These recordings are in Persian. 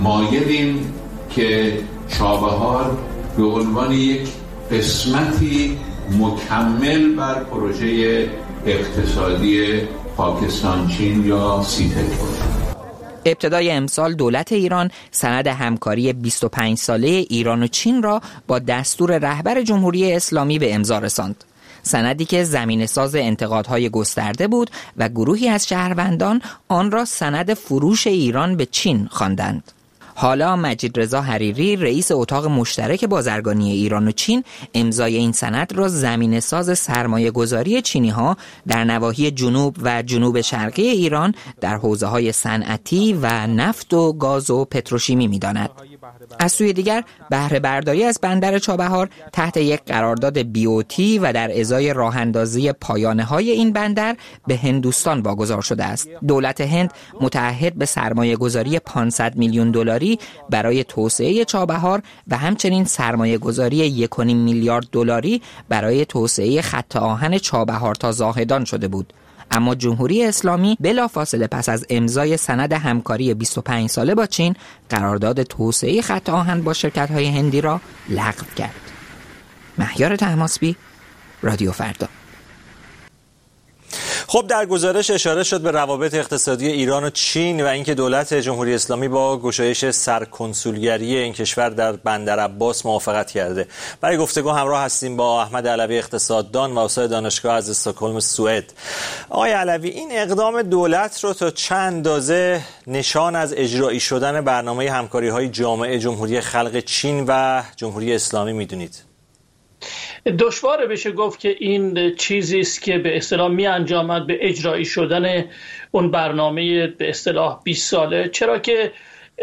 مایلیم که چابهار به عنوان یک قسمتی مکمل بر پروژه اقتصادی پاکستان چین یا سیپل باشه. ابتدای امسال دولت ایران سند همکاری 25 ساله ایران و چین را با دستور رهبر جمهوری اسلامی به امضا رساند. سندی که زمینه‌ساز انتقادهای گسترده بود و گروهی از شهروندان آن را سند فروش ایران به چین خواندند. حالا مجید رضا حریری رئیس اتاق مشترک بازرگانی ایران و چین امضای این سند را زمینه‌ساز سرمایه‌گذاری چینی‌ها در نواحی جنوب و جنوب شرقی ایران در حوزه‌های صنعتی و نفت و گاز و پتروشیمی می‌داند. از سوی دیگر بهره برداری از بندر چابهار تحت یک قرارداد بیوتی و در ازای راه‌اندازی پایانه‌های این بندر به هندوستان واگذار شده است. دولت هند متعهد به سرمایه‌گذاری 500 میلیون دلاری برای توسعه چابهار و همچنین سرمایه‌گذاری 1.5 میلیارد دلاری برای توسعه خط آهن چابهار تا زاهدان شده بود. اما جمهوری اسلامی بلافاصله پس از امضای سند همکاری 25 ساله با چین قرارداد توسعه خط آهن با شرکت‌های هندی را لغو کرد. مهیار طهماسبی، رادیو فردا. خب در گزارش اشاره شد به روابط اقتصادی ایران و چین و اینکه دولت جمهوری اسلامی با گشایش سرکنسولگری این کشور در بندر عباس موافقت کرده. برای گفتگو همراه هستیم با احمد علوی اقتصاددان و استاد دانشگاه از استکهلم سوئد. آقای علوی، این اقدام دولت رو تا چند اندازه نشان از اجرایی شدن برنامه همکاری‌های جامع جمهوری خلق چین و جمهوری اسلامی می‌دونید؟ دشواره بشه گفت که این چیزی است که به اصطلاح می انجامد به اجرایی شدن اون برنامه به اصطلاح 20 ساله، چرا که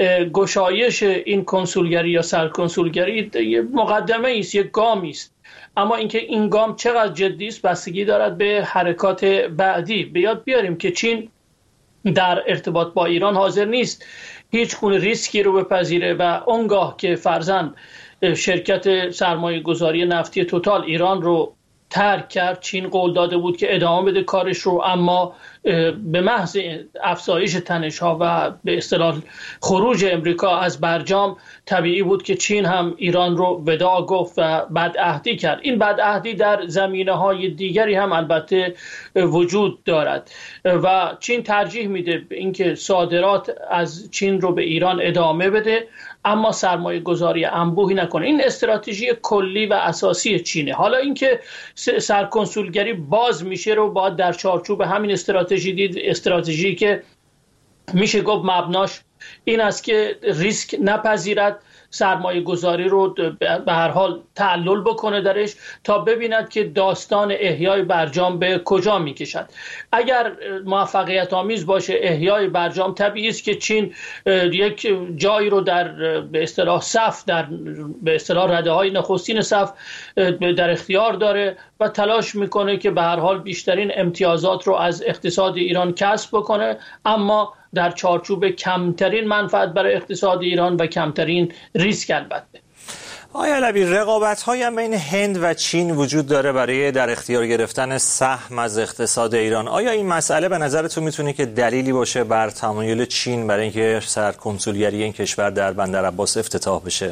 گشایش این کنسولگری یا سرکنسولگری یه مقدمه است، یک گامی است، اما اینکه این گام چقدر جدی است بستگی دارد به حرکات بعدی. به یاد بیاریم که چین در ارتباط با ایران حاضر نیست هیچ گونه ریسکی رو بپذیره و اونگاه که فرضاً شرکت سرمایه گذاری نفتی توتال ایران رو ترک کرد، چین قول داده بود که ادامه بده کارش رو، اما به محض افزایش تنش‌ها و به اصطلاح خروج امریکا از برجام طبیعی بود که چین هم ایران رو وداع گفت و بدعهدی کرد. این بدعهدی در زمینه‌های دیگری هم البته وجود دارد و چین ترجیح میده اینکه صادرات از چین رو به ایران ادامه بده اما سرمایه گذاری انبوهی نکنه. این استراتژی کلی و اساسی چینه. حالا اینکه سرکنسولگری باز میشه رو باید در چارچوب همین استراتژی دید، استراتژی که میشه گفت مبناش این است که ریسک نپذیرد، سرمایه گذاری رو به هر حال تعلل بکنه درش تا ببیند که داستان احیای برجام به کجا میکشد. اگر موفقیت آمیز باشه احیای برجام، طبیعی است که چین یک جایی رو در به اصطلاح صف، در به اصطلاح رده های نخستین صف در اختیار داره و تلاش میکنه که به هر حال بیشترین امتیازات رو از اقتصاد ایران کسب بکنه، اما در چارچوب کمترین منفعت برای اقتصاد ایران و کمترین ریسک. البته آیا علوی، رقابت‌هایی هم بین هند و چین وجود داره برای در اختیار گرفتن سهم از اقتصاد ایران. آیا این مسئله به نظرتون میتونه که دلیلی باشه بر تمایل چین برای اینکه سرکنسولگری این کشور در بندر عباس افتتاح بشه؟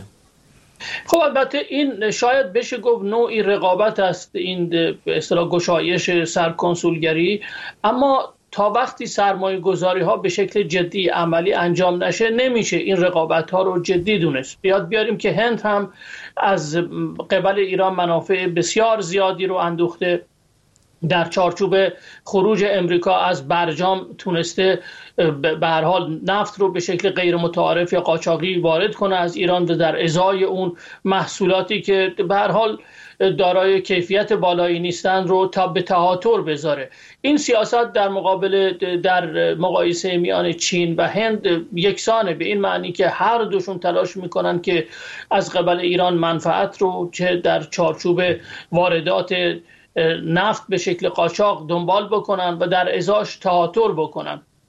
خب البته این شاید بشه گفت نوعی رقابت است، این به اصطلاح گشایش سرکنسولگری، اما تا وقتی سرمایه گذاری ها به شکل جدی عملی انجام نشه نمیشه این رقابت ها رو جدی دونست. بیاد بیاریم که هند هم از قبل ایران منافع بسیار زیادی رو اندوخته، در چارچوب خروج امریکا از برجام تونسته به هر حال نفت رو به شکل غیر متعارف یا قاچاقی وارد کنه از ایران و در ازای اون محصولاتی که به هر حال دارای کیفیت بالایی نیستند رو تا به تهاتر بذاره. این سیاست در مقایسه میان چین و هند یکسانه، به این معنی که هر دوشون تلاش میکنن که از قبل ایران منفعت رو چه در چارچوب واردات نفت به شکل قاچاق دنبال بکنن و در ازاش تهاتر بکنن.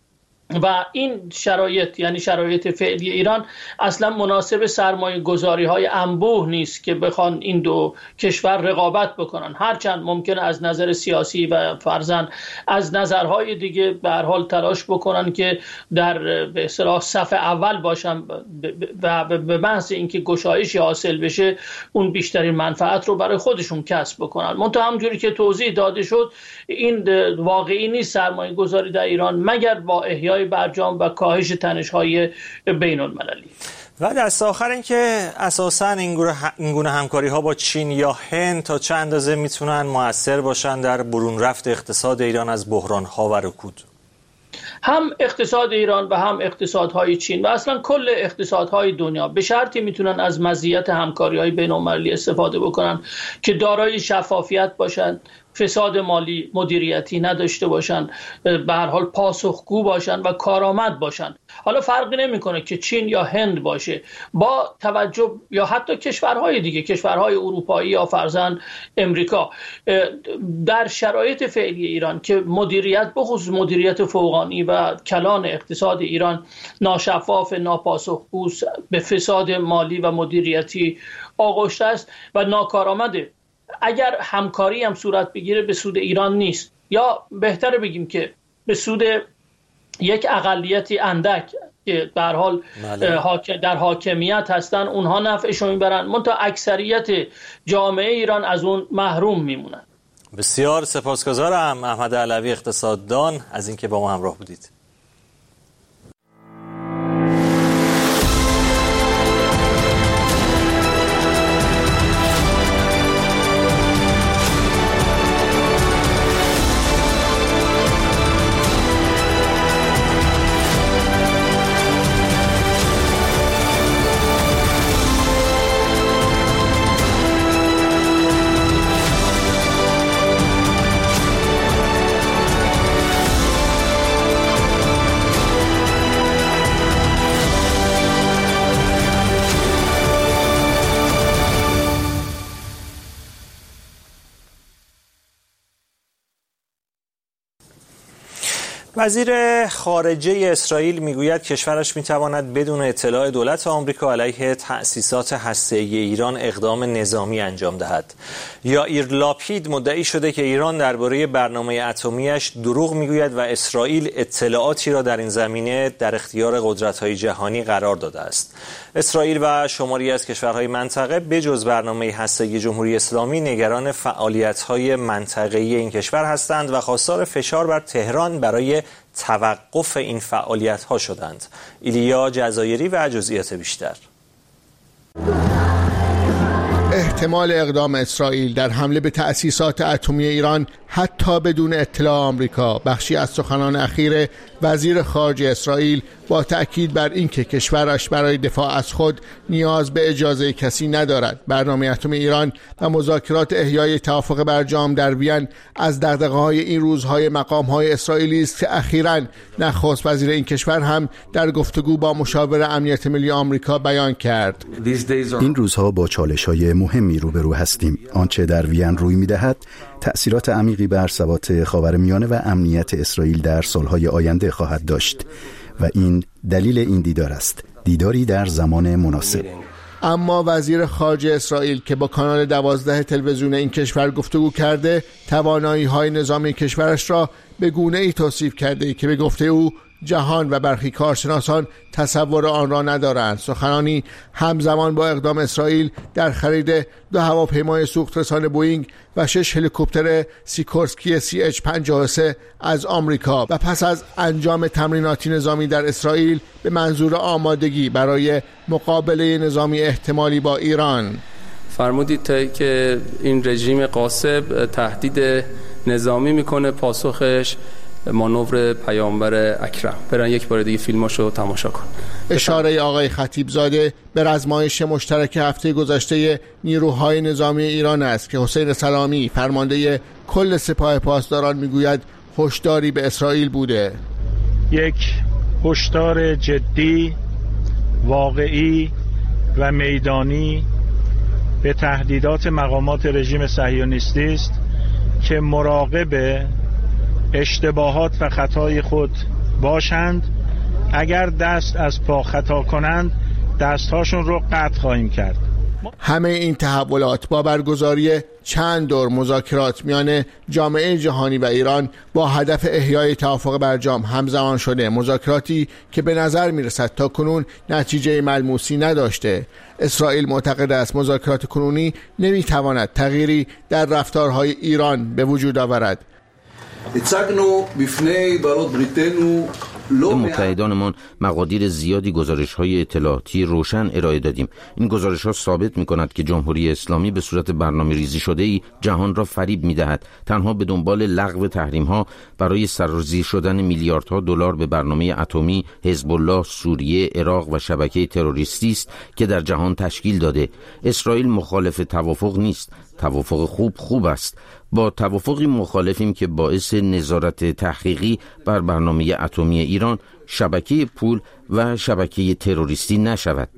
و این شرایط، یعنی شرایط فعلی ایران، اصلا مناسب سرمایه گذاری های انبوه نیست که بخوان این دو کشور رقابت بکنن. هرچند ممکنه از نظر سیاسی و فرضاً از نظرهای دیگه به هر حال تلاش بکنن که در به اصطلاح صف اول باشن و به محض اینکه گشایشی حاصل بشه اون بیشترین منفعت رو برای خودشون کسب بکنن. منتها همونجوری که توضیح داده شد این واقعی نیست سرمایه گذاری در ایران مگر با احیای برجام و کاهش تنش‌های بین‌المللی. و دست آخر این که اساساً این گونه همکاری‌ها با چین یا هند تا چه اندازه میتونن مؤثر باشن در برون رفت اقتصاد ایران از بحران‌ها و رکود؟ هم اقتصاد ایران و هم اقتصادهای چین و اصلا کل اقتصادهای دنیا به شرطی میتونن از مزیت همکاری‌های بین‌المللی استفاده بکنن که دارای شفافیت باشن، فساد مالی مدیریتی نداشته باشن، به هر حال پاسخگو باشن و کارآمد باشن. حالا فرقی نمیکنه که چین یا هند باشه، با توجه یا حتی کشورهای دیگه، کشورهای اروپایی یا فرضاً امریکا، در شرایط فعلی ایران که مدیریت بخصوص مدیریت فوقانی و کلان اقتصاد ایران ناشفاف، ناپاسخگو، به فساد مالی و مدیریتی آغشته است و ناکارآمده، اگر همکاری هم صورت بگیره به سود ایران نیست، یا بهتره بگیم که به سود یک اقلیتی اندک که به هر حال در حاکمیت هستن، اونها نفعشو میبرن، منتها اکثریت جامعه ایران از اون محروم میمونن. بسیار سپاسگزارم احمد علوی اقتصاددان از اینکه با ما همراه بودید. وزیر خارجه اسرائیل میگوید کشورش میتواند بدون اطلاع دولت آمریکا علیه تأسیسات هسته‌ای ایران اقدام نظامی انجام دهد. یائیر لاپید مدعی شده که ایران درباره برنامه اتمیش دروغ میگوید و اسرائیل اطلاعاتی را در این زمینه در اختیار قدرت‌های جهانی قرار داده است. اسرائیل و شماری از کشورهای منطقه بجز برنامه هسته‌ای جمهوری اسلامی نگران فعالیت‌های منطقه‌ای این کشور هستند و خواستار فشار بر تهران برای توقف این فعالیت‌ها شدند. ایلیا جزایری و جزئیات بیشتر. احتمال اقدام اسرائیل در حمله به تأسیسات اتمی ایران حتی بدون اطلاع آمریکا بخشی از سخنان اخیر وزیر خارجه اسرائیل با تأکید بر اینکه کشورش برای دفاع از خود نیاز به اجازه کسی ندارد. برنامه اتمی ایران و مذاکرات احیای توافق برجام در وین از دغدغه‌های این روزهای مقام‌های اسرائیلی است که اخیراً نخست وزیر این کشور هم در گفتگو با مشاور امنیت ملی آمریکا بیان کرد. این روزها با چالش‌های مهمی روبرو هستیم. آنچه در وین روی می‌دهد تأثیرات عمیقی بر ثبات خاورمیانه و امنیت اسرائیل در سالهای آینده خواهد داشت و این دلیل این دیدار است، دیداری در زمان مناسب. اما وزیر خارجه اسرائیل که با کانال 12 تلویزیون این کشور گفتگو کرده، توانایی‌های نظامی کشورش را به گونه‌ای توصیف کرده که به گفته او جهان و برخی کارشناسان تصور آن را ندارند. سخنانی همزمان با اقدام اسرائیل در خرید 2 هواپیمای سوخترسان بوئینگ و 6 هلیکوپتر سیکورسکی CH-53 از آمریکا و پس از انجام تمریناتی نظامی در اسرائیل به منظور آمادگی برای مقابله نظامی احتمالی با ایران. فرمودید که این رژیم غاصب تهدید نظامی میکنه، پاسخش مانور پیامبر اکرم. برن یک بار دیگه فیلماشو تماشا کن. اشاره آقای خطیبزاده به رزمایش مشترک هفته گذشته نیروهای نظامی ایران است که حسین سلامی فرمانده کل سپاه پاسداران میگوید هشداری به اسرائیل بوده. یک هشدار جدی، واقعی و میدانی به تهدیدات مقامات رژیم صهیونیستی است که مراقب اشتباهات و خطای خود باشند اگر دست از پا خطا کنند دستهاشون رو قطع خواهیم کرد. همه این تحولات با برگزاری چند دور مذاکرات میان جامعه جهانی و ایران با هدف احیای توافق برجام همزمان شده، مذاکراتی که به نظر میرسد تا کنون نتیجه ملموسی نداشته. اسرائیل معتقد است مذاکرات کنونی نمیتواند تغییری در رفتارهای ایران به وجود آورد. به متحدانمان مقادیر زیادی گزارش‌های اطلاعاتی روشن ارائه دادیم. این گزارش‌ها ثابت می‌کند که جمهوری اسلامی به صورت برنامه‌ریزی شده‌ای جهان را فریب می‌دهد. تنها به دنبال لغو تحریم‌ها برای سرازیر شدن میلیاردها دلار به برنامه اتمی حزب الله، سوریه، عراق و شبکه تروریستی است که در جهان تشکیل داده. اسرائیل مخالف توافق نیست. توافق خوب است. با توافقی مخالفیم که باعث نظارت تحقیقی بر برنامه اتمی ایران، شبکه پول و شبکه تروریستی نشود.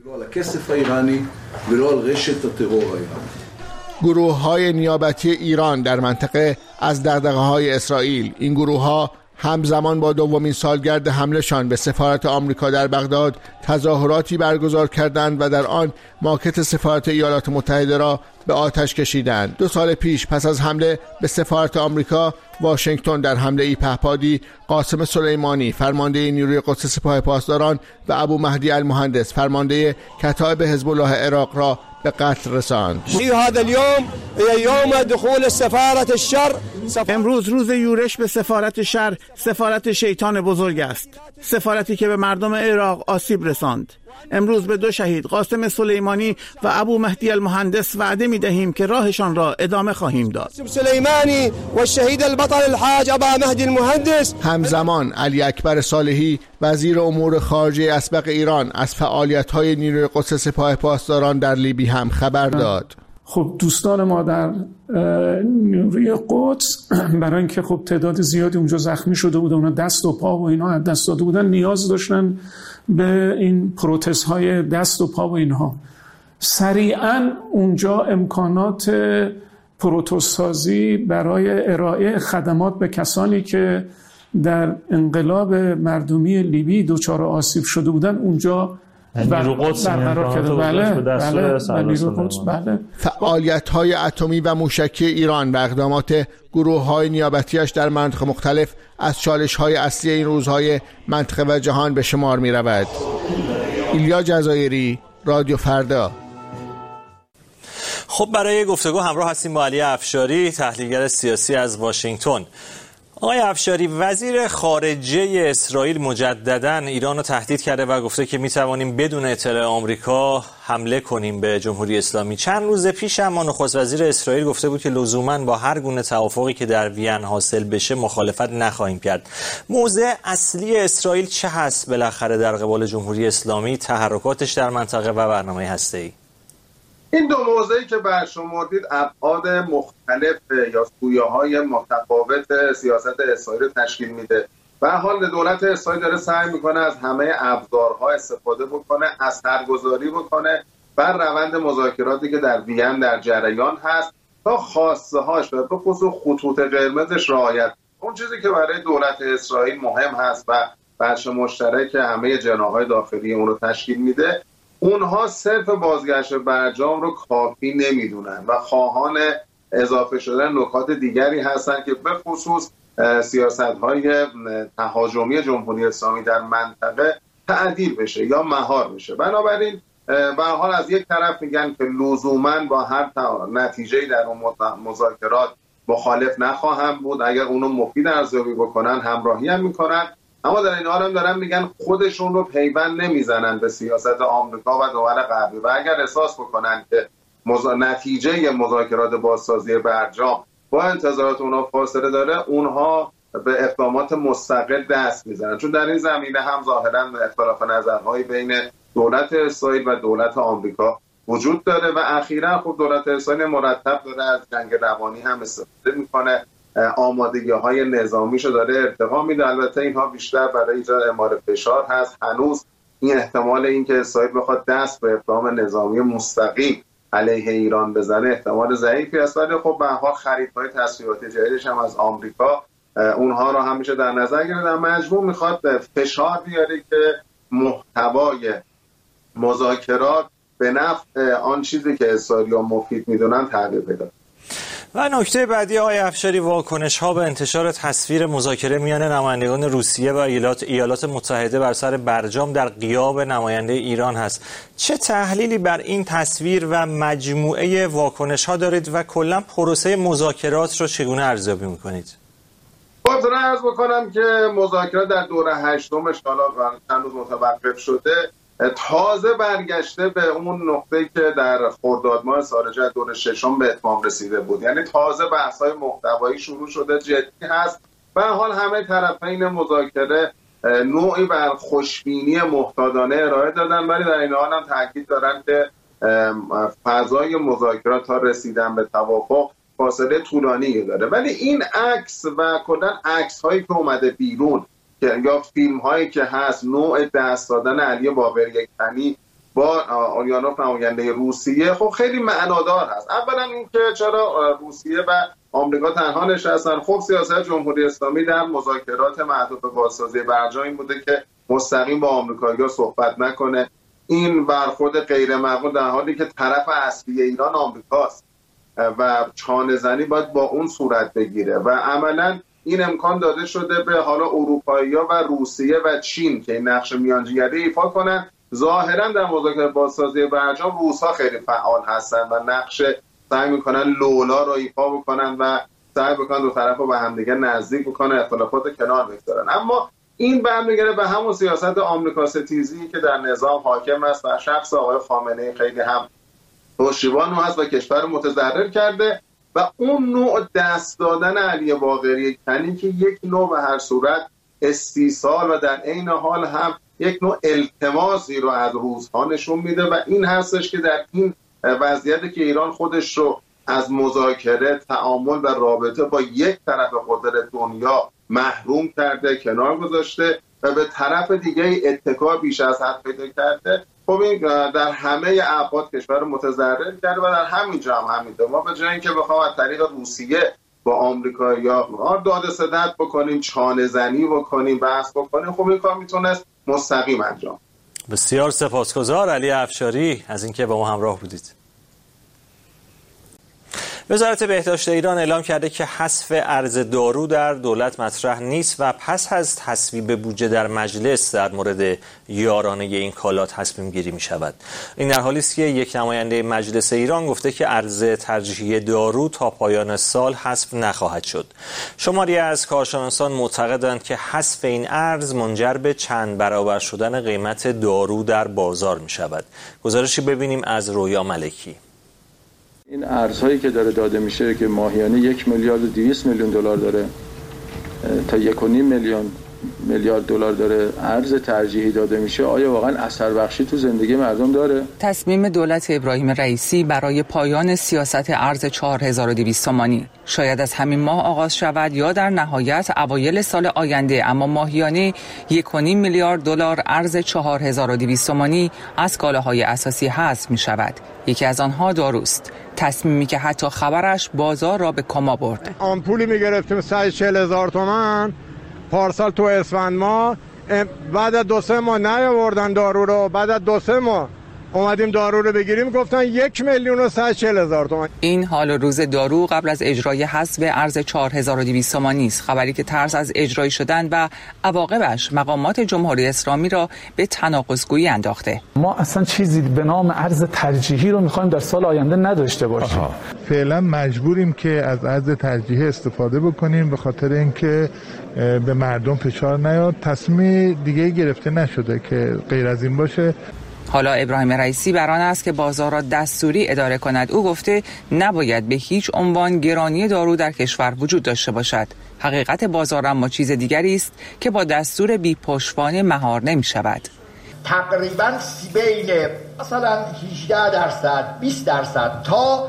گروه‌های نیابتی ایران در منطقه از دغدغه‌های اسرائیل، این گروه‌ها همزمان با دومین سالگرد حملهشان به سفارت آمریکا در بغداد تظاهراتی برگزار کردند و در آن ماکت سفارت ایالات متحده را به آتش کشیدند. 2 سال پیش پس از حمله به سفارت آمریکا، واشنگتن در حمله پهپادی قاسم سلیمانی فرمانده نیروی قدس سپاه پاسداران و ابو مهدی المهندس فرمانده کتایب حزب الله عراق را به قتل رساند. امروز روز یورش به سفارت شر، سفارت شیطان بزرگ است، سفارتی که به مردم عراق آسیب رساند. امروز به 2 شهید قاسم سلیمانی و ابو مهدی المهندس وعده می دهیم که راهشان را ادامه خواهیم داد. سلیمانی و شهید البطل الحاج ابو مهدی المهندس. همزمان علی اکبر صالحی وزیر امور خارجه اسبق ایران از فعالیت‌های نیروی قدس سپاه پاسداران در لیبی هم خبر داد. خب دوستان ما در نیروی قدس برای اینکه خب تعداد زیادی اونجا زخمی شده بودن، اونا دست و پا و اینا از دست داده بودن، نیاز داشتن به این پروتز های دست و پا و اینها. سریعا اونجا امکانات پروتز سازی برای ارائه خدمات به کسانی که در انقلاب مردمی لیبی دچار آسیب شده بودن اونجا برقرار کرده. بله. فعالیت‌های اتمی و موشکی ایران و اقدامات گروه‌های نیابتیش در مناطق مختلف از چالش‌های اصلی این روزهای منطقه و جهان به شمار می‌رود. ایلیا جزایری، رادیو فردا. خب برای گفتگو همراه هستیم با علی افشاری، تحلیلگر سیاسی از واشنگتن. آقای افشاری، وزیر خارجه اسرائیل مجدداً ایران رو تهدید کرده و گفته که میتوانیم بدون اطلاع آمریکا حمله کنیم به جمهوری اسلامی. چند روز پیش هم نخست وزیر اسرائیل گفته بود که لزوماً با هر گونه توافقی که در وین حاصل بشه مخالفت نخواهیم کرد. موضع اصلی اسرائیل چه هست بالاخره در قبال جمهوری اسلامی، تحرکاتش در منطقه و برنامه هسته‌ای؟ این دو موضوعی که برشمردید ابعاد مختلف یا سویه‌های متفاوت سیاست اسرائیل تشکیل میده. به حال دولت اسرائیل داره سعی میکنه از همه ابزارها استفاده بکنه، اثرگذاری بکنه بر روند مذاکراتی که در وین در جریان هست تا خواسته هاش به خصوص خطوط قرمزش رعایت. اون چیزی که برای دولت اسرائیل مهم هست و بخش مشترک همه جناح‌های داخلی اون رو تشکیل میده، اونها صرف بازگشت برجام رو کافی نمیدونن و خواهان اضافه شدن نکات دیگری هستن که به خصوص سیاست‌های تهاجمی جمهوری اسلامی در منطقه تعدیل بشه یا مهار بشه. بنابراین به هر حال از یک طرف میگن که لزوماً با هر نتیجه‌ای در اون مذاکرات مخالف نخواهم بود، اگر اونو مفید ارزیابی بکنن همراهی هم میکنن، اما در این حال هم دارن میگن خودشون رو پیوند نمیزنن به سیاست آمریکا و دول غربی و اگر احساس بکنن که نتیجه مذاکرات بازسازی برجام با انتظارات اونها فاصله داره، اونها به اقدامات مستقل دست میزنن. چون در این زمینه هم ظاهرا اختلاف نظرهایی بین دولت اسرائیل و دولت آمریکا وجود داره و اخیراً خب دولت اسرائیل مرتب داره از جنگ روانی هم استفاده میکنه، آمادگی‌های نظامیشو داره ارتقا میده. البته اینها بیشتر برای ایجاد اعمال فشار هست. هنوز این احتمال اینکه اسرائیل بخواد دست به اقدام نظامی مستقیم علیه ایران بزنه احتمال ضعیفی است، ولی خب به هر حال خریدهای تسلیحاتی جدیدش هم از آمریکا اونها رو همیشه در نظر گرفت. در مجموع میخواد فشار بیاره که محتوای مذاکرات به نفع آن چیزی که اسرائیلی‌ها مفید میدونن تغییر پیدا. و نکته بعدی آقای افشاری، واکنش‌ها به انتشار تصویر مذاکره میان نمایندگان روسیه و ایالات متحده بر سر برجام در غیاب نماینده ایران هست. چه تحلیلی بر این تصویر و مجموعه واکنش‌ها دارید و کلا پروسه مذاکرات رو چگونه ارزیابی می‌کنید؟ باز عرض بکنم که مذاکرات در دوره هشتمش حالا چند روز متوقف شده، تازه برگشته به اون نقطه‌ای که در خرداد ماه سال جدید دوره ششم به اتمام رسیده بود. یعنی تازه بحث‌های محتوایی شروع شده، جدی هست. به حال همه طرفین مذاکره نوعی بر خوشبینی محتاطانه ارائه دادن، ولی در این حال هم تاکید دارن که فضای مذاکرات تا رسیدن به توافق فاصله طولانی داره. ولی این عکس و کلا عکس‌هایی که اومده بیرون که یا فیلم هایی که هست، نوع دست دادن علی باقری کنی با اولیانوف نماینده روسیه، خب خیلی معنادار هست. اولا اینکه چرا روسیه و آمریکا تنها نشستن؟ خب سیاست جمهوری اسلامی در مذاکرات معطوف به بازسازی برجام این بوده که مستقیم با آمریکایی‌ها صحبت نکنه. این برخورد غیر معقول در حالی که طرف اصلی ایران آمریکاست و چانه زنی باید با اون صورت بگیره و عملاً این امکان داده شده به حالا اروپایی‌ها و روسیه و چین که این نقش میانجیگری ایفا کنن. ظاهرا در مذاکره بازسازی برجام روس‌ها خیلی فعال هستن و نقش سعی میکنن لولا رو ایفا بکنن و سعی بکنن دو طرف رو به همدیگه نزدیک بکنن، اختلافات کنار بگذارن. اما این برمیگره به همون سیاست آمریکا ستیزی که در نظام حاکم است و شخص آقای خامنه‌ای خیلی هم پشتیبان هست و کشور متضرر کرده و اون نوع دست دادن علی باقری کنی که یک نوع به هر صورت استیصال و در عین حال هم یک نوع التماسی رو از روزها نشون میده و این هستش که در این وضعیتی که ایران خودش رو از مذاکره، تعامل و رابطه با یک طرف قدرت دنیا محروم کرده، کنار گذاشته و به طرف دیگه اتکا بیش از حد پیدا کرده. خب این در همه ابعاد کشور متضرر کرده و در همین جا هم همینطور. ما به جای اینکه بخوام از طریق روسیه با آمریکایی‌ها داد ستد بکنیم، چانه زنی بکنیم، بحث بکنیم، خب این کار میتونست مستقیم انجام. بسیار سپاسگزار علی افشاری از اینکه با ما همراه بودید. وزارت بهداشت ایران اعلام کرده که حذف ارز دارو در دولت مطرح نیست و پس از تصویب بودجه در مجلس در مورد یارانه این کالا تصمیم گیری می شود. این در حالی است که یک نماینده مجلس ایران گفته که ارز ترجیحی دارو تا پایان سال حذف نخواهد شد. شماری از کارشناسان معتقدند که حذف این ارز منجر به چند برابر شدن قیمت دارو در بازار می شود. گزارشی ببینیم از رویا ملکی. این ارزهایی که داره داده میشه که ماهیانه 1 میلیارد و 200 میلیون دلار داره تا 1.5 میلیارد دلار داره ارز ترجیحی داده میشه، آیا واقعا اثر بخشی تو زندگی مردم داره؟ تصمیم دولت ابراهیم رئیسی برای پایان سیاست ارز 4200 تومانی شاید از همین ماه آغاز شود یا در نهایت اوایل سال آینده، اما ماهیانه 1.5 میلیارد دلار ارز 4200 تومانی از کالاهای اساسی حذف می شود. یکی از آنها داروست، تصمیمی که حتی خبرش بازار را به کما برد. آمپولی میگرفتیم 140,000 تومان پارسال تو اسفند ماه، بعد از 2-3 ماه نیاوردن دارو رو، بعد از 2-3 ماه اومدیم دارو رو بگیریم گفتن 1,140,000 تومان. این حال روز دارو قبل از اجرای حذف ارز 4200 تومانی است، خبری که ترس از اجرایی شدن و عواقبش مقامات جمهوری اسلامی را به تناقض‌گویی انداخته. ما اصلا چیزی به نام ارز ترجیحی رو می‌خوایم در سال آینده نداشته باشیم. فعلا مجبوریم که از ارز ترجیحی استفاده بکنیم به خاطر اینکه به مردم فشار نیاد. تصمیم دیگه گرفته نشده که غیر از این باشه. حالا ابراهیم رئیسی بر آن است که بازار را دستوری اداره کند. او گفته نباید به هیچ عنوان گرانی دارو در کشور وجود داشته باشد. حقیقت بازار اما چیز دیگری است که با دستور بی پشتوانه مهار نمی شود. تقریبا بین مثلا 18% 20% تا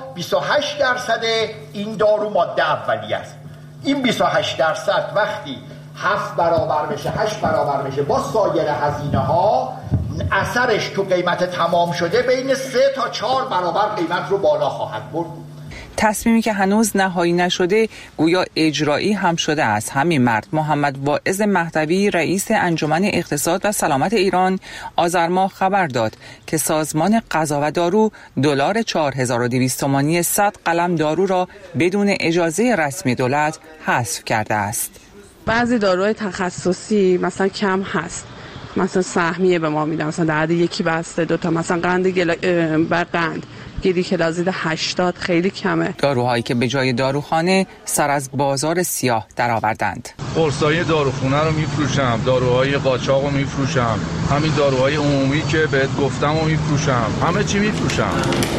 28% این دارو ماده اولیه است. این 28% وقتی 7 برابر بشه 8 برابر بشه با سایر هزینه ها، اثرش تو قیمت تمام شده بین 3 تا 4 برابر قیمت رو بالا خواهد برد. تصمیمی که هنوز نهایی نشده گویا اجرایی هم شده است. همین مرد محمد واعظ مهدوی رئیس انجمن اقتصاد و سلامت ایران آذر ماه خبر داد که سازمان غذا و دارو دلار 4200 تومانی 100 قلم دارو را بدون اجازه رسمی دولت حذف کرده است. بعضی داروهای تخصصی مثلا کم هست، مثلا سهمیه به ما میدن، مثلا در حد یکی بسته دوتا، مثلا قند بر قند گلیکلازید 80 خیلی کمه. داروهایی که به جای داروخانه سر از بازار سیاه درآوردند. قرصای داروخونه رو میفروشم، داروهای قاچاق رو میفروشم، همین داروهای عمومی که بهت گفتم رو میفروشم، همه چی میفروشم.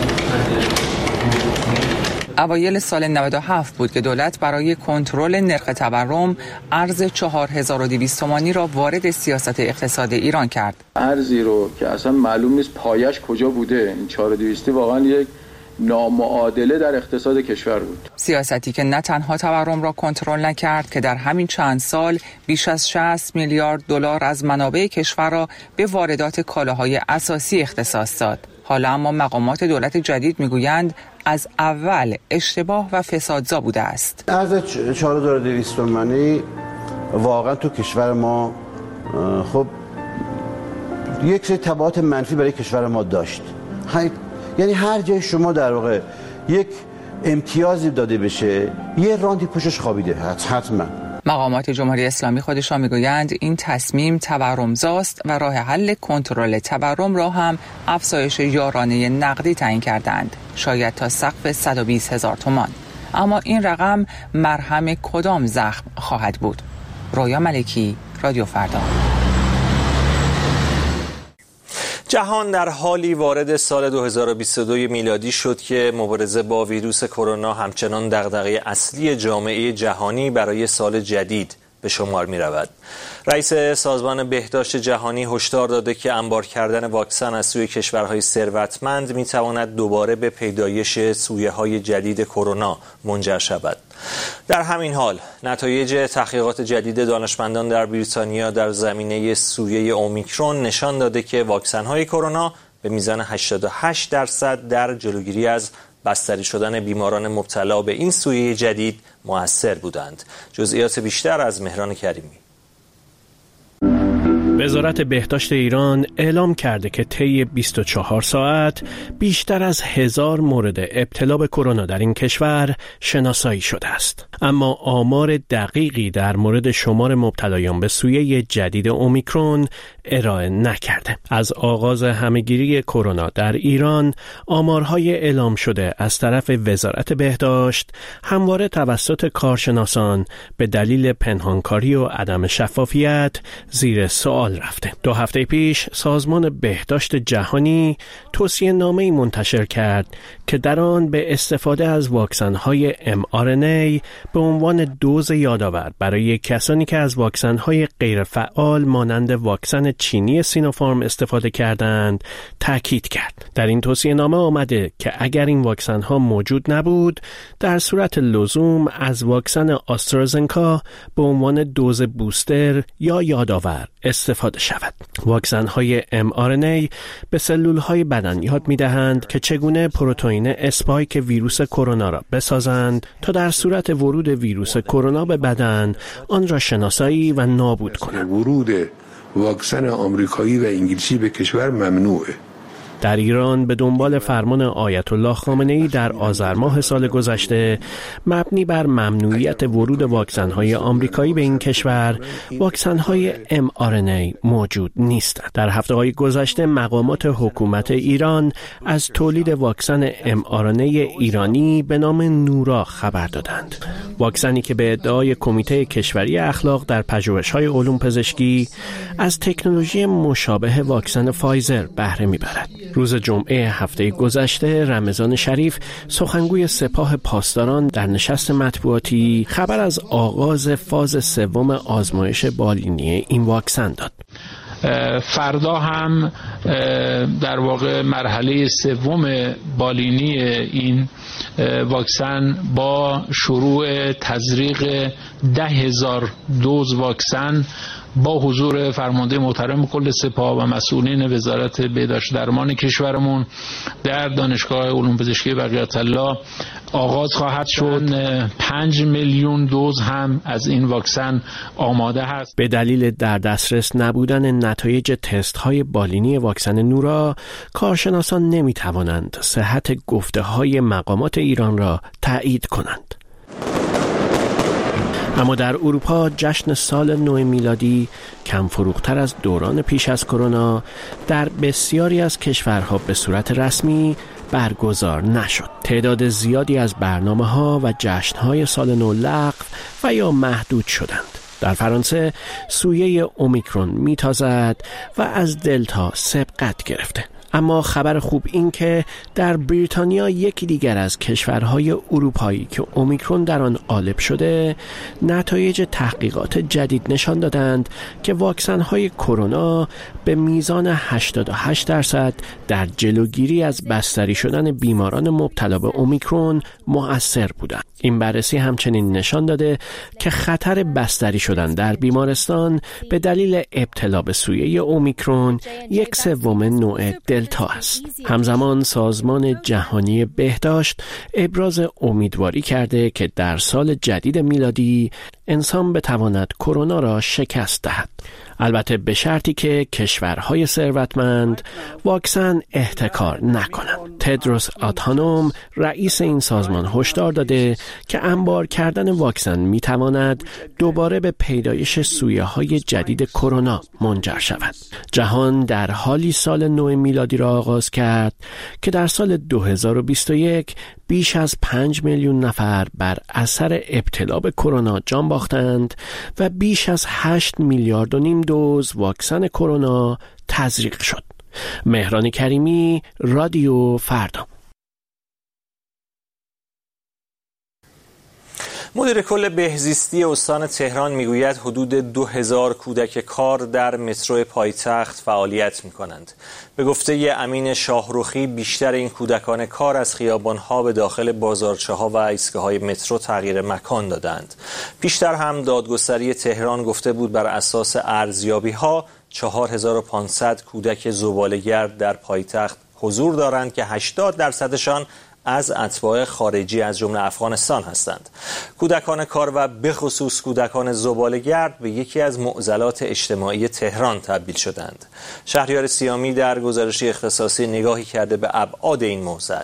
اوایل سال 97 بود که دولت برای کنترل نرخ تورم ارز 4200 تومانی را وارد سیاست اقتصاد ایران کرد. ارزی رو که اصلا معلوم نیست پایش کجا بوده، این 4200 واقعا یک نامعادله در اقتصاد کشور بود. سیاستی که نه تنها تورم را کنترل نکرد که در همین چند سال بیش از 60 میلیارد دلار از منابع کشور را به واردات کالاهای اساسی اختصاص داد. حالا اما مقامات دولت جدید میگویند از اول اشتباه و فسادزا بوده است. ارز 4200 تومانی واقعا تو کشور ما خب یک سری تبعات منفی برای کشور ما داشت. یعنی هر جای شما در واقع یک امتیازی داده بشه یه راندی پشتش خوابیده حتما. مقامات جمهوری اسلامی خودشان میگویند این تصمیم تورمزاست و راه حل کنترل تورم را هم افزایش یارانه نقدی تعیین کردند، شاید تا سقف 120,000 تومان. اما این رقم مرهم کدام زخم خواهد بود؟ رویا ملکی، رادیو فردا. جهان در حالی وارد سال 2022 میلادی شد که مبارزه با ویروس کرونا همچنان دغدغه اصلی جامعه جهانی برای سال جدید به شمار می رود. رئیس سازمان بهداشت جهانی هشدار داده که انبار کردن واکسن از سوی کشورهای ثروتمند می تواند دوباره به پیدایش سویه‌های جدید کرونا منجر شود. در همین حال نتایج تحقیقات جدید دانشمندان در بریتانیا در زمینه سویه اومیکرون نشان داده که واکسن‌های کرونا به میزان 88% در جلوگیری از بستری شدن بیماران مبتلا به این سویه جدید مؤثر بودند. جزئیات بیشتر از مهران کریمی. وزارت بهداشت ایران اعلام کرده که طی 24 ساعت بیشتر از 1000 مورد ابتلا به کرونا در این کشور شناسایی شده است. اما آمار دقیقی در مورد شمار مبتلایان به سویه جدید اومیکرون ارائه نکرده. از آغاز همهگیری کرونا در ایران آمارهای اعلام شده از طرف وزارت بهداشت همواره توسط کارشناسان به دلیل پنهانکاری و عدم شفافیت زیر سوال رفته. 2 هفته پیش سازمان بهداشت جهانی توصیه نامه‌ای منتشر کرد که در آن به استفاده از واکسن‌های mRNA به عنوان دوز یادآور برای کسانی که از واکسن‌های غیرفعال مانند واکسن چینی سینوفارم استفاده کردند تاکید کرد. در این توصیه نامه آمده که اگر این واکسن‌ها موجود نبود در صورت لزوم از واکسن آسترازنکا به عنوان دوز بوستر یا یادآور استفاده شود. واکسن‌های mRNA به سلول‌های بدن یاد می‌دهند که چگونه پروتئین اسپایک ویروس کرونا را بسازند تا در صورت ورود ویروس کرونا به بدن آن را شناسایی و نابود کنند. ورود واکسن آمریکایی و انگلیسی به کشور ممنوعه. در ایران به دنبال فرمان آیت الله خامنه‌ای در آذر ماه سال گذشته مبنی بر ممنوعیت ورود واکسن‌های آمریکایی به این کشور، واکسن‌های mRNA موجود نیستند. در هفته‌های گذشته مقامات حکومت ایران از تولید واکسن mRNA ایرانی به نام نورا خبر دادند. واکسنی که به ادعای کمیته کشوری اخلاق در پژوهش‌های علوم پزشکی از تکنولوژی مشابه واکسن فایزر بهره می‌برد. روز جمعه هفته گذشته رمضان شریف سخنگوی سپاه پاسداران در نشست مطبوعاتی خبر از آغاز فاز 3 آزمایش بالینی این واکسن داد. فردا هم در واقع مرحله 3 بالینی این واکسن با شروع تزریق 10,000 دوز واکسن با حضور فرمانده محترم کل سپاه و مسئولین وزارت بهداشت درمان کشورمون در دانشگاه علوم پزشکی بقیت الله آغاز خواهد شد. 5 میلیون دوز هم از این واکسن آماده هست. به دلیل در دسترس نبودن نتایج تست های بالینی واکسن نورا، کارشناسان نمی توانند صحت گفته های مقامات ایران را تایید کنند. اما در اروپا جشن سال نو میلادی کم فروختر از دوران پیش از کرونا در بسیاری از کشورها به صورت رسمی برگزار نشد. تعداد زیادی از برنامه‌ها و جشن‌های سال نو لغو و یا محدود شدند. در فرانسه سویه اومیکرون میتازد و از دلتا سبقت گرفته. اما خبر خوب این که در بریتانیا یکی دیگر از کشورهای اروپایی که اومیکرون در آن غالب شده، نتایج تحقیقات جدید نشان دادند که واکسن‌های کرونا به میزان 88% در جلوگیری از بستری شدن بیماران مبتلا به اومیکرون مؤثر بودند. این بررسی همچنین نشان داده که خطر بستری شدن در بیمارستان به دلیل ابتلا به سویه اومیکرون 1/3 نوع دلتا است. همزمان سازمان جهانی بهداشت ابراز امیدواری کرده که در سال جدید میلادی انسان بتواند کرونا را شکست دهد. البته به شرطی که کشورهای ثروتمند واکسن احتکار نکنند. تدروس آدهانوم رئیس این سازمان هشدار داده که انبار کردن واکسن میتواند دوباره به پیدایش سویه‌های جدید کرونا منجر شود. جهان در حالی سال نو میلادی را آغاز کرد که در سال 2021 بیش از 5 میلیون نفر بر اثر ابتلا به کرونا جان باختند و بیش از 8.5 میلیارد دوز واکسن کرونا تزریق شد. مهران کریمی، رادیو فردا. مدیر کل بهزیستی استان تهران میگوید حدود 2000 کودک کار در مترو پایتخت فعالیت می‌کنند. به گفته امین شاهرخی بیشتر این کودکان کار از خیابان‌ها به داخل بازارچه‌ها و ایستگاه‌های مترو تغییر مکان دادند. پیشتر هم دادگستری تهران گفته بود بر اساس ارزیابی‌ها 4500 کودک زباله‌گرد در پایتخت حضور دارند که 80% از اتباع خارجی از جمله افغانستان هستند. کودکان کار و به خصوص کودکان زباله‌گرد به یکی از معضلات اجتماعی تهران تبدیل شدند. شهریار سیامی در گزارشی اختصاصی نگاهی کرده به ابعاد این معضل.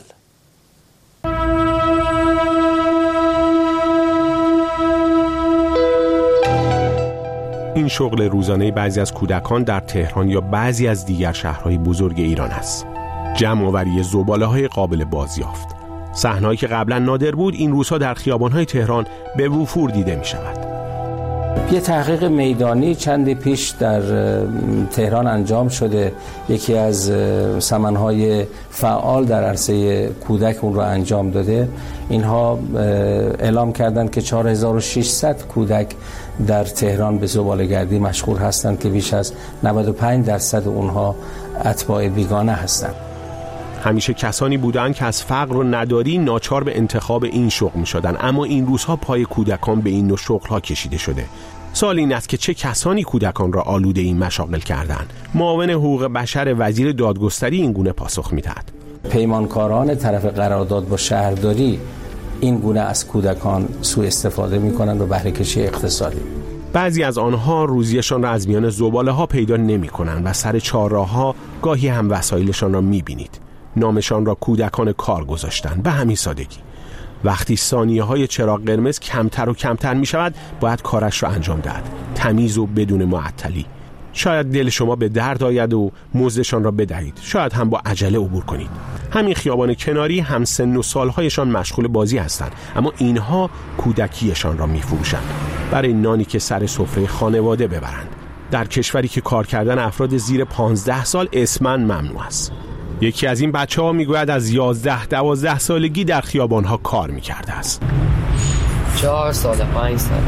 این شغل روزانه بعضی از کودکان در تهران یا بعضی از دیگر شهرهای بزرگ ایران است. جمع‌آوری زباله‌های قابل بازیافت. صحنه‌ای که قبلا نادر بود این روزها در خیابان‌های تهران به وفور دیده می‌شود. یه تحقیق میدانی چندی پیش در تهران انجام شده. یکی از سمن‌های فعال در عرصه کودک اون رو انجام داده. اینها اعلام کردند که 4600 کودک در تهران به زباله‌گردی مشغول هستند که بیش از 95% اونها اتباع بیگانه هستند. همیشه کسانی بودند که از فقر و نداری ناچار به انتخاب این شغل می شدن، اما این روزها پای کودکان به این نوع شغل‌ها کشیده شده. سوال این است که چه کسانی کودکان را آلوده این مشاغل کردند؟ معاون حقوق بشر وزیر دادگستری این گونه پاسخ می‌دهد. پیمانکاران طرف قرارداد با شهرداری این گونه از کودکان سوء استفاده می‌کنند و بهره کشی اقتصادی. بعضی از آنها روزیشان را از میان زباله‌ها پیدا نمی‌کنند و سر چهارراه‌ها گاهی هم وسایلشان را می‌بینید. نامشان را کودکان کار گذاشتند. به همین سادگی. وقتی ثانیه‌های چراغ قرمز کمتر و کمتر می‌شود، باید کارش را انجام دهد. تمیز و بدون معطلی. شاید دل شما به درد آید و مزدشان را بدهید. شاید هم با عجله عبور کنید. همین خیابان کناری هم سن و سال‌هایشان مشغول بازی هستند، اما اینها کودکیشان را می‌فروشند برای نانی که سر سفره خانواده ببرند. در کشوری که کار کردن افراد زیر 15 سال اسماً ممنوع است. یکی از این بچه‌ها میگوید از 11-12 سالگی در خیابان‌ها کار می‌کرده است. 4 سال، 5 سال،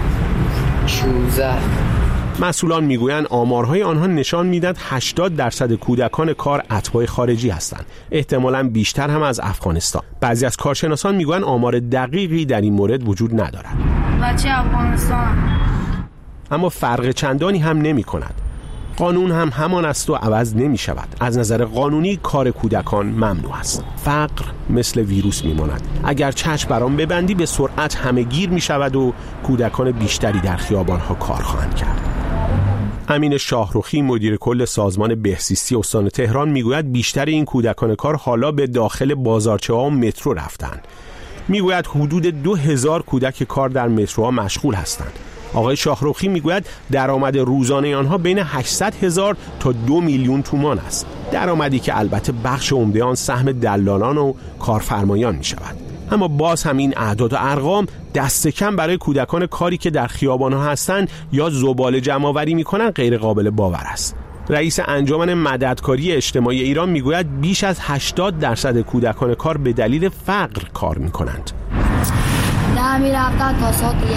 16. مسئولان میگویند آمارهای آنها نشان میدهد 80% کودکان کار اتباع خارجی هستند، احتمالاً بیشتر هم از افغانستان. بعضی از کارشناسان میگویند آمار دقیقی در این مورد وجود ندارد. بچه افغانستان. اما فرق چندانی هم نمی کند. قانون هم همان است و عوض نمی شود. از نظر قانونی کار کودکان ممنوع است. فقر مثل ویروس می ماند. اگر چشم بر آن ببندی به سرعت همه گیر می شود و کودکان بیشتری در خیابانها کار خواهند کرد. امین شاهرخی مدیر کل سازمان بهزیستی استان تهران میگوید بیشتر این کودکان کار حالا به داخل بازارچه‌ها و مترو رفتند. میگوید حدود 2000 کودک کار در متروها مشغول هستند. آقای شاهرخی میگوید درآمد روزانه آنها بین 800,000 تا 2 میلیون تومان است. درآمدی که البته بخش عمده آن سهم دلالان و کارفرمایان می شود. اما باز هم این اعداد و ارقام دست کم برای کودکان کاری که در خیابان‌ها هستند یا زباله جمع‌آوری می‌کنند غیر قابل باور است. رئیس انجمن مددکاری اجتماعی ایران میگوید بیش از 80% کودکان کار به دلیل فقر کار می‌کنند. نه می‌رفتن تا ساعت 1.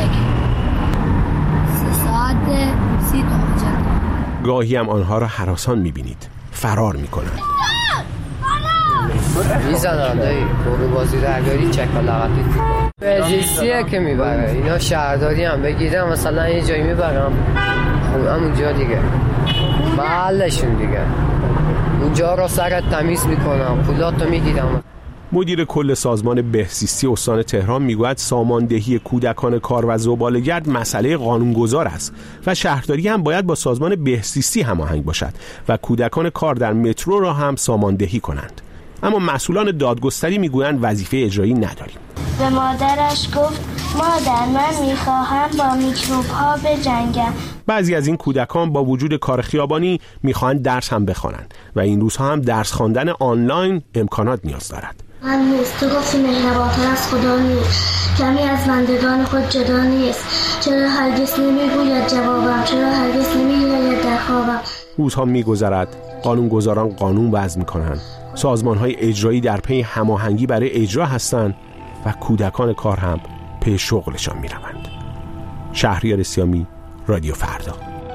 3 ساعت 30 دقیقه. گاهی هم آنها را هراسان می‌بینید. فرار می‌کنند. میزنن دایی برو بازی درگاری چک و لغتی بهزیستیه که میبره. اینا شهرداری هم بگیرم مثلا یه جایی میبرم همونجا دیگه محلشون دیگه اونجا را سرت تمیز میکنم پولاتو میگیرم. مدیر کل سازمان بهزیستی استان تهران میگوید ساماندهی کودکان کار و زباله‌گرد مسئله قانونگذار است و شهرداری هم باید با سازمان بهزیستی هماهنگ باشد و کودکان کار در مترو را هم ساماندهی کنند. اما مسئولان دادگستری میگویند وظیفه اجرایی نداریم. به مادرش گفت مادر من میخواهم با میکروب ها بجنگم. بعضی از این کودکان با وجود کار خیابانی میخواهند درس هم بخوانند و این روزها هم درس خواندن آنلاین امکانات نیاز دارد. من نیست تو گفتی مهربانتر از خدا نیست، کمی از بندگان خود جدا نیست. چرا هرگز نمیگوید جوابم، چرا هرگز نمیگوید در خوابم. روزها میگذرد، قانونگذاران قانون وضع میکنند، سازمان‌های اجرایی در پی هماهنگی برای اجرا هستند و کودکان کار هم پی شغلشان میروند. شهریار سیامی، رادیو فردا.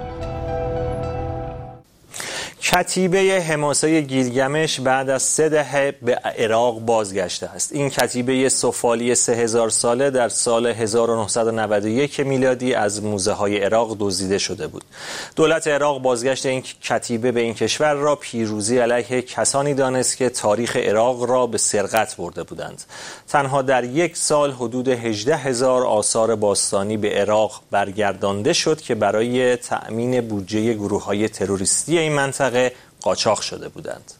کتیبه حماسه گیلگمش بعد از 3 دهه به عراق بازگشته است. این کتیبه سفالی 3000 ساله در سال 1991 میلادی از موزه های عراق دزدیده شده بود. دولت عراق بازگشت این کتیبه به این کشور را پیروزی علیه کسانی دانست که تاریخ عراق را به سرقت برده بودند. تنها در 1 سال حدود 18,000 آثار باستانی به عراق برگردانده شد که برای تأمین بودجه گروه‌های تروریستی این منطقه قاچاق شده بودند.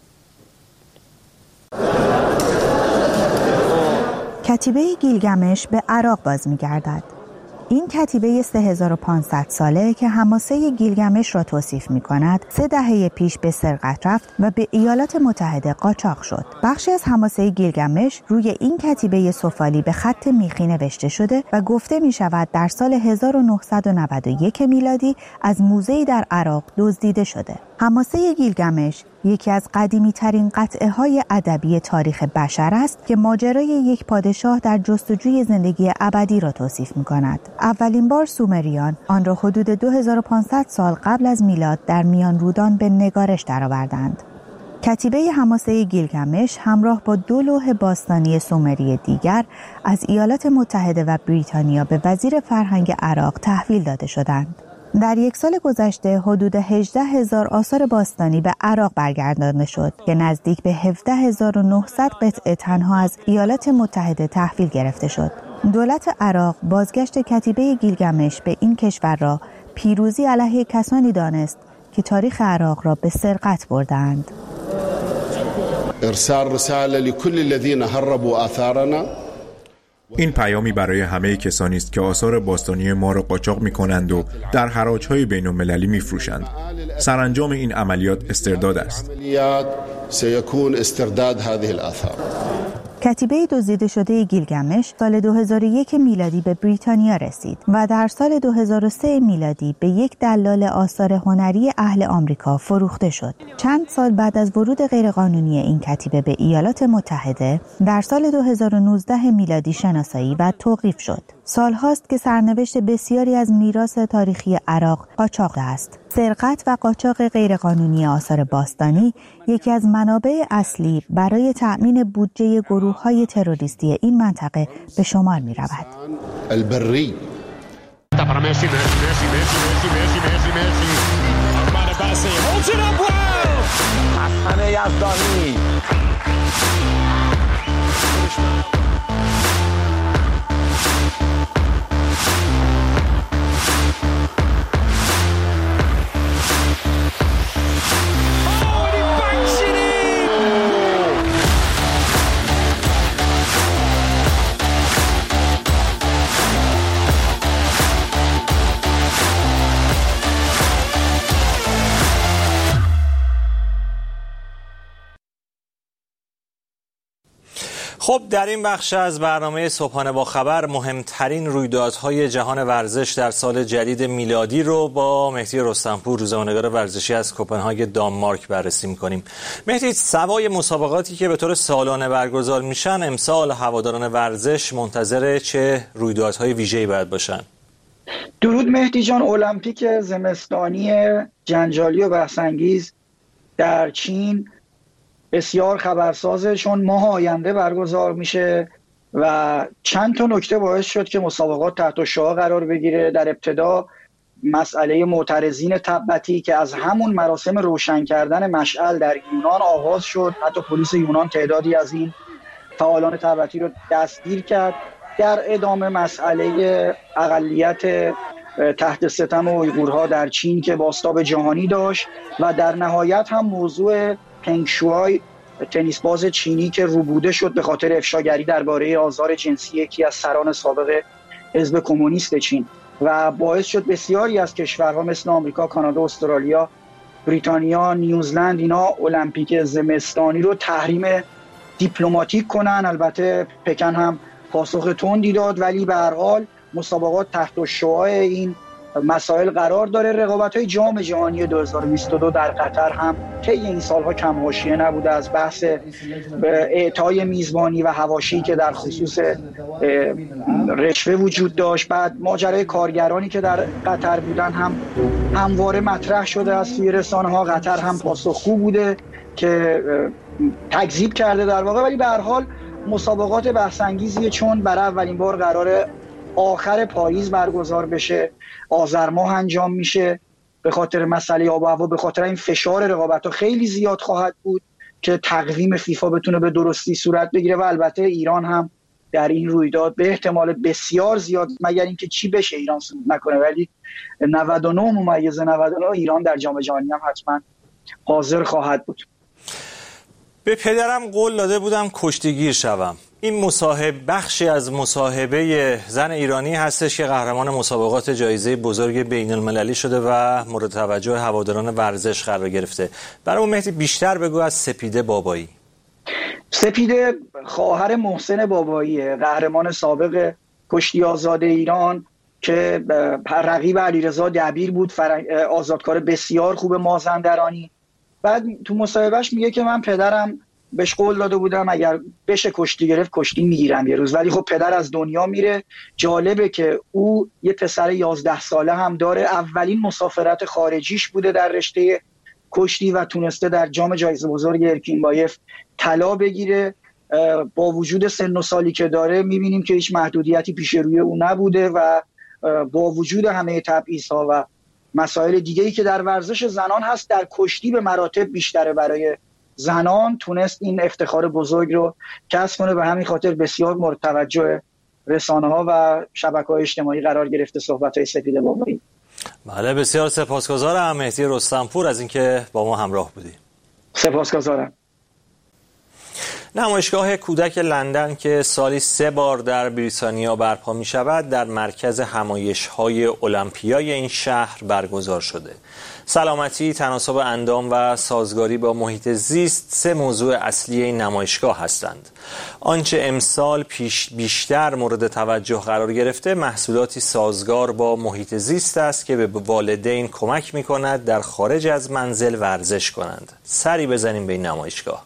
کتیبه گیلگمش به عراق باز می‌گردد. این کتیبه 3500 ساله که حماسه گیلگمش را توصیف می‌کند، 3 دهه پیش به سرقت رفت و به ایالات متحده قاچاق شد. بخشی از حماسه گیلگمش روی این کتیبه سفالی به خط میخی نوشته شده و گفته می‌شود در سال 1991 میلادی از موزه‌ای در عراق دزدیده شده. حماسه گیلگمش یکی از قدیمی‌ترین قطعه‌های ادبی تاریخ بشر است که ماجرای یک پادشاه در جستجوی زندگی ابدی را توصیف می‌کند. اولین بار سومریان آن را حدود 2500 سال قبل از میلاد در میان رودان به نگارش درآوردند. کتیبه حماسه گیلگمش همراه با 2 لوح باستانی سومری دیگر از ایالات متحده و بریتانیا به وزیر فرهنگ عراق تحویل داده شدند. در 1 سال گذشته حدود 18,000 آثار باستانی به عراق برگردانده شد که نزدیک به 17,900 قطعه تنها از ایالات متحده تحویل گرفته شد. دولت عراق بازگشت کتیبه گیلگمش به این کشور را پیروزی علیه کسانی دانست که تاریخ عراق را به سرقت بردند. ارسال رساله لكل الذين هربوا آثارنا. این پیامی برای همه کسانی است که آثار باستانی ما را قاچاق می‌کنند و در حراج‌های بین‌المللی می‌فروشند. سرانجام این عملیات استرداد است. سيكون استرداد هذه الآثار. کتیبه دزدیده شده گیلگمش سال 2001 میلادی به بریتانیا رسید و در سال 2003 میلادی به یک دلال آثار هنری اهل آمریکا فروخته شد. چند سال بعد از ورود غیرقانونی این کتیبه به ایالات متحده، در سال 2019 میلادی شناسایی و توقیف شد. سالهاست که سرنوشت بسیاری از میراث تاریخی عراق قاچاق است. سرقت و قاچاق غیرقانونی آثار باستانی یکی از منابع اصلی برای تأمین بودجه گروه‌های تروریستی این منطقه به شمار می‌رود. aperta para Messi. Ahmad Abbasi holds it up well. حسن یزدانی خب در این بخش از برنامه صبحانه با خبر مهمترین رویدادهای جهان ورزش در سال جدید میلادی رو با مهدی رستمپور روزنامه‌نگار ورزشی از کوپنهاگ دانمارک بررسی می‌کنیم. مهدی، سوای مسابقاتی که به طور سالانه برگزار میشن، امسال هواداران ورزش منتظر چه رویدادهای ویژه‌ای باید باشن؟ درود مهدی جان. المپیک زمستانی جنجالی و بحث‌انگیز در چین بسیار خبرسازه، چون ماه آینده برگزار میشه و چند تا نکته باعث شد که مسابقات تحت شعاع قرار بگیره. در ابتدا مسئله معترضین تبتی که از همون مراسم روشن کردن مشعل در یونان آغاز شد، حتی پلیس یونان تعدادی از این فعالان تبتی رو دستگیر کرد. در ادامه مسئله اقلیت تحت ستم اویغورها در چین که بازتاب جهانی داشت و در نهایت هم موضوع پنگ شوای تنیس باز چینی که روبوده شد به خاطر افشاگری درباره آزار جنسی یکی از سران سابق حزب کمونیست چین و باعث شد بسیاری از کشورها مثل آمریکا، کانادا، استرالیا، بریتانیا، نیوزلند اینا المپیک زمستانی رو تحریم دیپلماتیک کنن. البته پکن هم پاسخ تندی داد، ولی به هر حال مسابقات تحت شعاع این مسائل قرار داره. رقابت‌های جام جهانی 2022 در قطر هم طی این سالها کم حاشیه نبوده، از بحث اعطای میزبانی و حواشی که در خصوص رشوه وجود داشت، بعد ماجرای کارگرانی که در قطر بودن هم همواره مطرح شده از سوی رسانه‌ها. قطر هم پاسخگو بوده که تکذیب کرده در واقع، ولی به هر حال مسابقات بحث‌انگیزیه چون برای اولین بار قراره آخر پاییز برگزار بشه، آذر ماه انجام میشه. به خاطر مسئله آب و هوا، به خاطر این فشار رقابت‌ها خیلی زیاد خواهد بود که تقویم فیفا بتونه به درستی صورت بگیره و البته ایران هم در این رویداد به احتمال بسیار زیاد، مگر اینکه چی بشه ایران صعود نکنه، ولی 99.99 ایران در جام جهانی هم حتما حاضر خواهد بود. به پدرم قول داده بودم کشتیگیر شوم. این مصاحبه بخشی از مصاحبه زن ایرانی هستش که قهرمان مسابقات جایزه بزرگ بین المللی شده و مورد توجه هواداران ورزش قرار گرفته. برای مهدی بیشتر بگو از سپیده بابایی. سپیده خواهر محسن بابایی، قهرمان سابق کشتی آزاد ایران که رقیب علیرضا دبیر بود، آزادکار بسیار خوب مازندرانی. بعد تو مصاحبهش میگه که من پدرم بهش قول داده بودم اگر بشه کشتی گرفت کشتی میگیرم یه روز، ولی خب پدر از دنیا میره. جالبه که او یه پسر 11 ساله هم داره، اولین مسافرت خارجیش بوده در رشته کشتی و تونسته در جام جایزه بزرگ ارکینبایف طلا بگیره. با وجود سن و سالی که داره میبینیم که هیچ محدودیتی پیش روی او نبوده و با وجود همه تبعیض‌ها و مسائل دیگه‌ای که در ورزش زنان هست، در کشتی به مراتب بیشتره برای زنان، تونست این افتخار بزرگ رو کسب کنه. به همین خاطر بسیار مورد توجه رسانه‌ها و شبکه‌های اجتماعی قرار گرفته صحبت‌های سپیده بابایی. بله، بسیار سپاسگزارم مهدی رستمپور از اینکه با ما همراه بودی. سپاسگزارم. نمایشگاه کودک لندن که سالی 3 بار در بریتانیا برپا می شود در مرکز همایش‌های المپیای این شهر برگزار شده. سلامتی، تناسب اندام و سازگاری با محیط زیست 3 موضوع اصلی این نمایشگاه هستند. آنچه امسال بیشتر مورد توجه قرار گرفته محصولاتی سازگار با محیط زیست است که به والدین کمک می کند در خارج از منزل ورزش کنند. سری بزنیم به این نمایشگاه.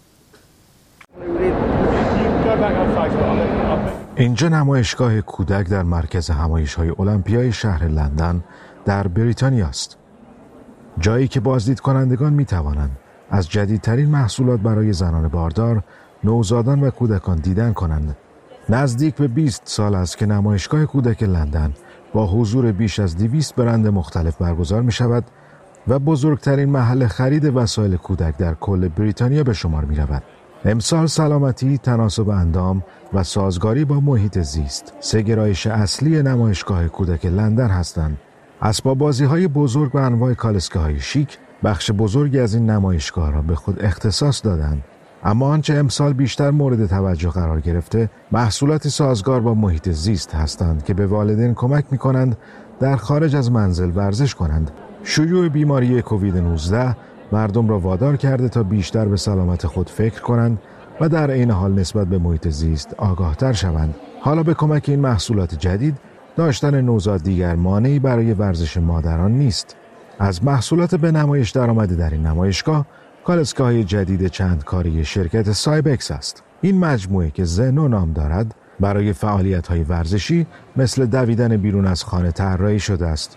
اینجا نمایشگاه کودک در مرکز همایش‌های المپیای شهر لندن در بریتانیا است. جایی که بازدید کنندگان می توانند از جدیدترین محصولات برای زنان باردار، نوزادان و کودکان دیدن کنند. نزدیک به 20 سال است که نمایشگاه کودک لندن با حضور بیش از 200 برند مختلف برگزار می شود و بزرگترین محل خرید وسایل کودک در کل بریتانیا به شمار می رود. امسال سلامتی، تناسب اندام و سازگاری با محیط زیست 3 گرایش اصلی نمایشگاه کودک لندن هستند. اسباب بازی‌های بزرگ و انواع کالسکه‌های شیک بخش بزرگی از این نمایشگاه را به خود اختصاص دادند. اما آنچه امسال بیشتر مورد توجه قرار گرفته محصولات سازگار با محیط زیست هستند که به والدین کمک می‌کنند در خارج از منزل ورزش کنند. شیوع بیماری کووید 19 مردم را وادار کرده تا بیشتر به سلامت خود فکر کنند و در عین حال نسبت به محیط زیست آگاهتر شوند. حالا به کمک این محصولات جدید داشتن نوزاد دیگر مانعی برای ورزش مادران نیست. از محصولات به نمایش درآمده در این نمایشگاه کالسکه‌های جدید چند کاری شرکت سایبکس است. این مجموعه که زنو نام دارد برای فعالیت‌های ورزشی مثل دویدن بیرون از خانه طراحی شده است.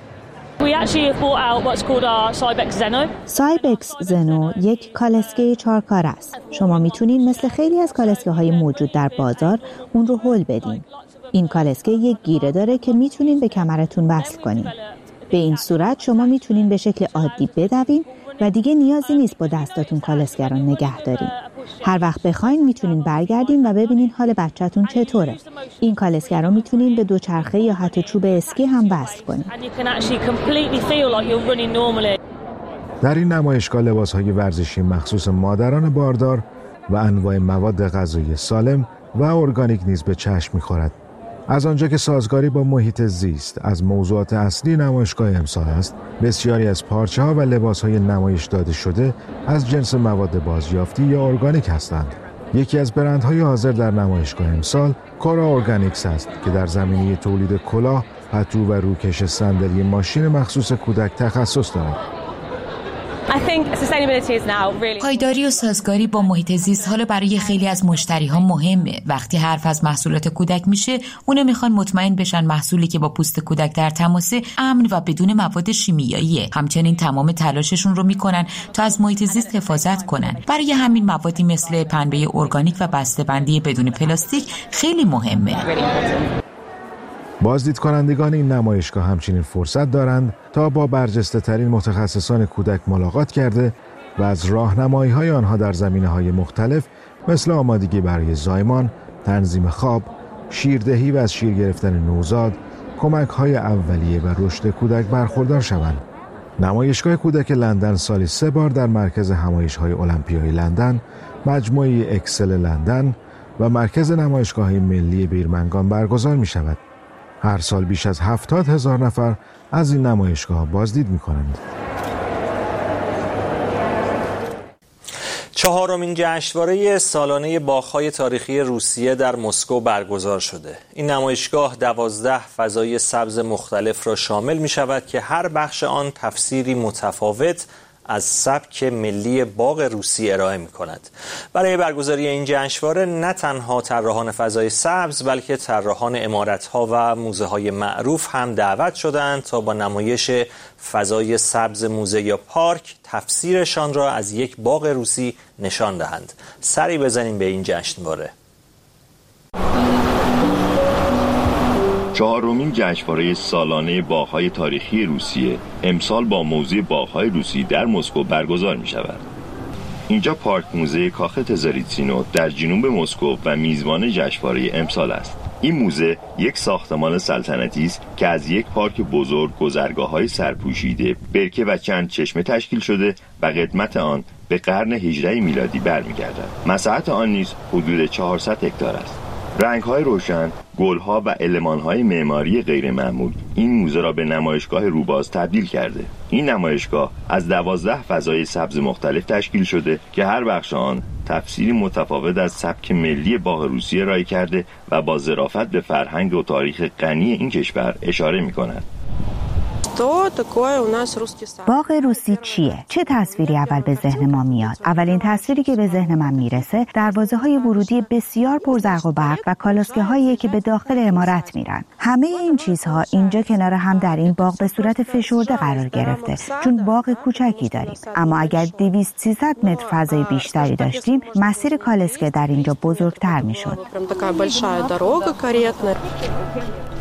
سایبکس زنو یک کالسکه 4 کار است. شما میتونین مثل خیلی از کالسکه‌های موجود در بازار اون رو هل بدین. این کالسکه یک گیره داره که میتونین به کمرتون وصل کنین. به این صورت شما میتونین به شکل عادی بدوین و دیگه نیازی نیست با دستاتون کالسکه رو نگه دارین. هر وقت بخواین میتونین برگردین و ببینین حال بچه‌تون چطوره. این کالسکه رو میتونین به دوچرخه یا حتی چوب اسکی هم وصل کنین. در این نمایشگاه لباس‌های ورزشی مخصوص مادران باردار و انواع مواد غذایی سالم و ارگانیک نیز به چشم می‌خورد. از آنجا که سازگاری با محیط زیست از موضوعات اصلی نمایشگاه امسال است، بسیاری از پارچه‌ها و لباس‌های نمایش داده شده از جنس مواد بازیافتی یا ارگانیک هستند. یکی از برندهای حاضر در نمایشگاه امسال کورا ارگانیکس است که در زمینه تولید کلاه، پتو و روکش صندلی ماشین مخصوص کودک تخصص دارد. پایداری و سازگاری با محیط زیست حالا برای خیلی از مشتری‌ها مهمه. وقتی حرف از محصولات کودک میشه، اونا میخوان مطمئن بشن محصولی که با پوست کودک در تماسه امن و بدون مواد شیمیاییه. همچنین تمام تلاششون رو میکنن تا از محیط زیست حفاظت کنن. برای همین موادی مثل پنبه ارگانیک و بسته‌بندی بدون پلاستیک خیلی مهمه. بازدید کنندگان این نمایشگاه همچنین فرصت دارند تا با برجسته ترین متخصصان کودک ملاقات کرده و از راهنمایی‌های آنها در زمینه‌های مختلف مثل آمادگی برای زایمان، تنظیم خواب، شیردهی و از شیر گرفتن نوزاد، کمک‌های اولیه و رشد کودک برخوردار شوند. نمایشگاه کودک لندن سالی 3 بار در مرکز همایش‌های المپیای لندن، مجموعه اکسل لندن و مرکز نمایشگاه‌های ملی بیرمنگام برگزار می‌شود. هر سال بیش از 70,000 نفر از این نمایشگاه بازدید می‌کنند. 4مین جشنواره سالانه باغ‌های تاریخی روسیه در مسکو برگزار شده. این نمایشگاه 12 فضای سبز مختلف را شامل می‌شود که هر بخش آن تفسیری متفاوت از سبک ملی باغ روسی ارائه می‌کند. برای برگزاری این جشنواره نه تنها طراحان فضای سبز بلکه طراحان عمارت‌ها و موزه‌های معروف هم دعوت شدند تا با نمایش فضای سبز موزه یا پارک تفسیرشان را از یک باغ روسی نشان دهند. سری بزنیم به این جشنواره. 4مین جشنواره سالانه باغ‌های تاریخی روسیه امسال با موضوع باغ‌های روسی در مسکو برگزار می‌شود. اینجا پارک موزه کاخ تزاریتسینو در جنوب مسکو و میزبان جشنواره امسال است. این موزه یک ساختمان سلطنتی است که از یک پارک بزرگ، گذرگاه‌های سرپوشیده، برکه و چند چشمه تشکیل شده و قدمت آن به قرن 18 میلادی برمیگردد. مساحت آن نیز حدود 400 هکتار است. رنگ‌های روشن، گل‌ها و المان‌های معماری غیرمعمول این موزه را به نمایشگاه روباز تبدیل کرده. این نمایشگاه از 12 فضای سبز مختلف تشکیل شده که هر بخش آن تفسیری متفاوت از سبک ملی باغ روسیه ارائه کرده و با ظرافت به فرهنگ و تاریخ غنی این کشور اشاره می‌کند. باغ روسی چیه؟ چه تصویری اول به ذهن ما میاد؟ اولین تصویری که به ذهن من میرسه دروازه‌های ورودی بسیار پرزرق و برق و کالسکه‌هایی که به داخل عمارت میرن. همه این چیزها اینجا کنار هم در این باغ به صورت فشرده قرار گرفته، چون باغ کوچکی داریم. اما اگر 200-300 متر فضای بیشتری داشتیم، مسیر کالسکه در اینجا بزرگتر میشد.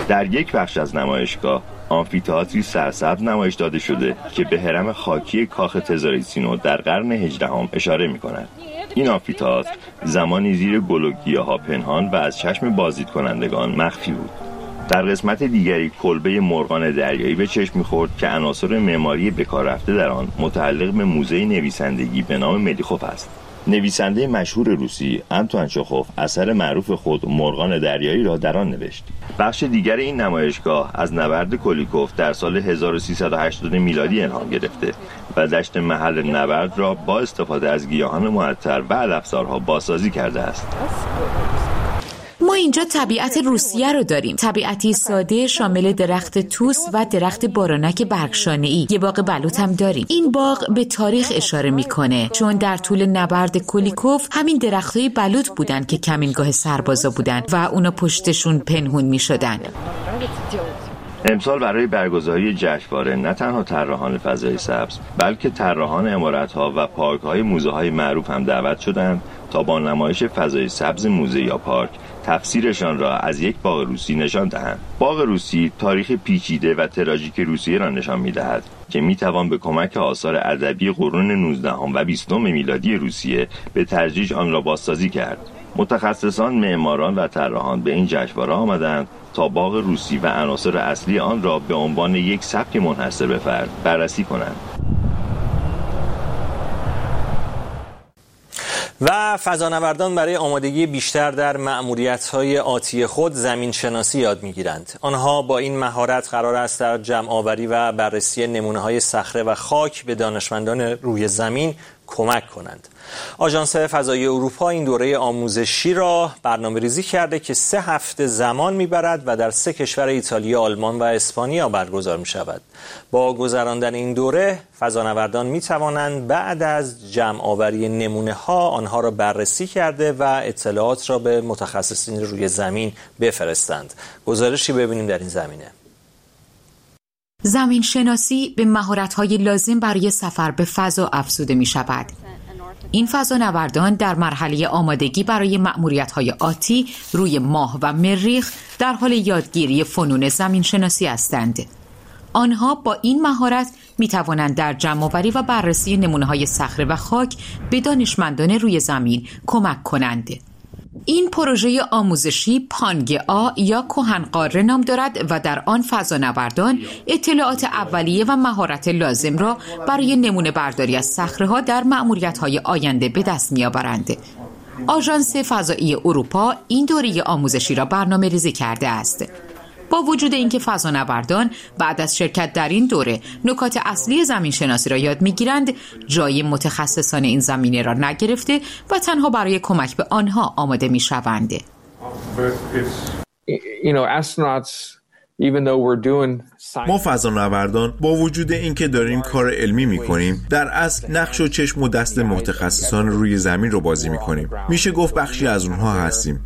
در یک بخش از نمایشگاه آمفی‌تئاتری سرسبز نمایش داده شده که به هرم خاکی کاخ تزاریتسینو در قرن 18 اشاره می‌کند. این آمفی‌تئاتر زمانی زیر گل و گیاها پنهان و از چشم بازدید کنندگان مخفی بود. در قسمت دیگری کلبه مرغان دریایی به چشم می‌خورد که عناصر معماری بکار رفته در آن متعلق به موزه نویسندگی به نام ملیخوف است. نویسنده مشهور روسی آنتوان چخوف اثر معروف خود مرغان دریایی را در آن نوشت. بخش دیگر این نمایشگاه از نبرد کولیکوف در سال 1380 میلادی الهام گرفته و دشت محل نبرد را با استفاده از گیاهان معطر و علفزارها بازسازی کرده است. ما اینجا طبیعت روسیه رو داریم، طبیعتی ساده شامل درخت توس و درخت بارانک برگشانه‌ای. یه باغ بلوط هم داریم. این باغ به تاریخ اشاره میکنه، چون در طول نبرد کولیکوف همین درختای بلوط بودن که کمینگاه سربازا بودن و اونا پشتشون پنهون میشدن. امسال برای برگزاری جشنواره نه تنها طراحان فضای سبز بلکه طراحان عمارت‌ها و پارک‌های موزه‌های معروف هم دعوت شدند تا با نمایش فضای سبز موزه یا پارک تفسیرشان را از یک باغ روسی نشان دهند. باغ روسی تاریخ پیچیده و تراژیک روسیه را نشان می‌دهد که می‌توان به کمک آثار ادبی قرون 19 و 20 میلادی روسیه به تدریج آن را بازسازی کرد. متخصصان، معماران و طراحان به این جشنواره آمدند تا باغ روسی و عناصر اصلی آن را به عنوان یک سبک منحصر به فرد بررسی کنند. و فضانوردان برای آمادگی بیشتر در مأموریت‌های آتی خود زمین شناسی یاد می‌گیرند. آنها با این مهارت قرار است در جمع‌آوری و بررسی نمونه‌های صخره و خاک به دانشمندان روی زمین کمک کنند. آژانس فضایی اروپا این دوره آموزشی را برنامه‌ریزی کرده که 3 هفته زمان می‌برد و در 3 کشور ایتالیا، آلمان و اسپانیا برگزار می‌شود. با گذراندن این دوره فضانوردان می‌توانند بعد از جمع‌آوری نمونه‌ها آنها را بررسی کرده و اطلاعات را به متخصصین روی زمین بفرستند. گزارشی ببینیم در این زمینه. زمین شناسی به مهارت‌های لازم برای سفر به فضا افزوده می‌شود. این فضانوردان در مرحله آمادگی برای مأموریت‌های آتی روی ماه و مریخ در حال یادگیری فنون زمین شناسی هستند. آنها با این مهارت می‌توانند در جمع‌آوری و بررسی نمونه‌های صخره و خاک به دانشمندان روی زمین کمک کنند. این پروژه آموزشی پانگئا یا کهنقاره نام دارد و در آن فضانوردان اطلاعات اولیه و مهارت لازم را برای نمونه برداری از صخره‌ها در مأموریت‌های آینده به دست می‌آورند. آژانس فضایی اروپا این دوره آموزشی را برنامه‌ریزی کرده است. با وجود اینکه فضانوردان بعد از شرکت در این دوره نکات اصلی زمین شناسی را یاد می‌گیرند، جای متخصصان این زمینه را نگرفته و تنها برای کمک به آنها آماده می‌شوند. ما فضانوردان با وجود اینکه داریم کار علمی می‌کنیم، در اصل نقش و چشم و دست متخصصان روی زمین رو بازی می‌کنیم. میشه گفت بخشی از اونها هستیم.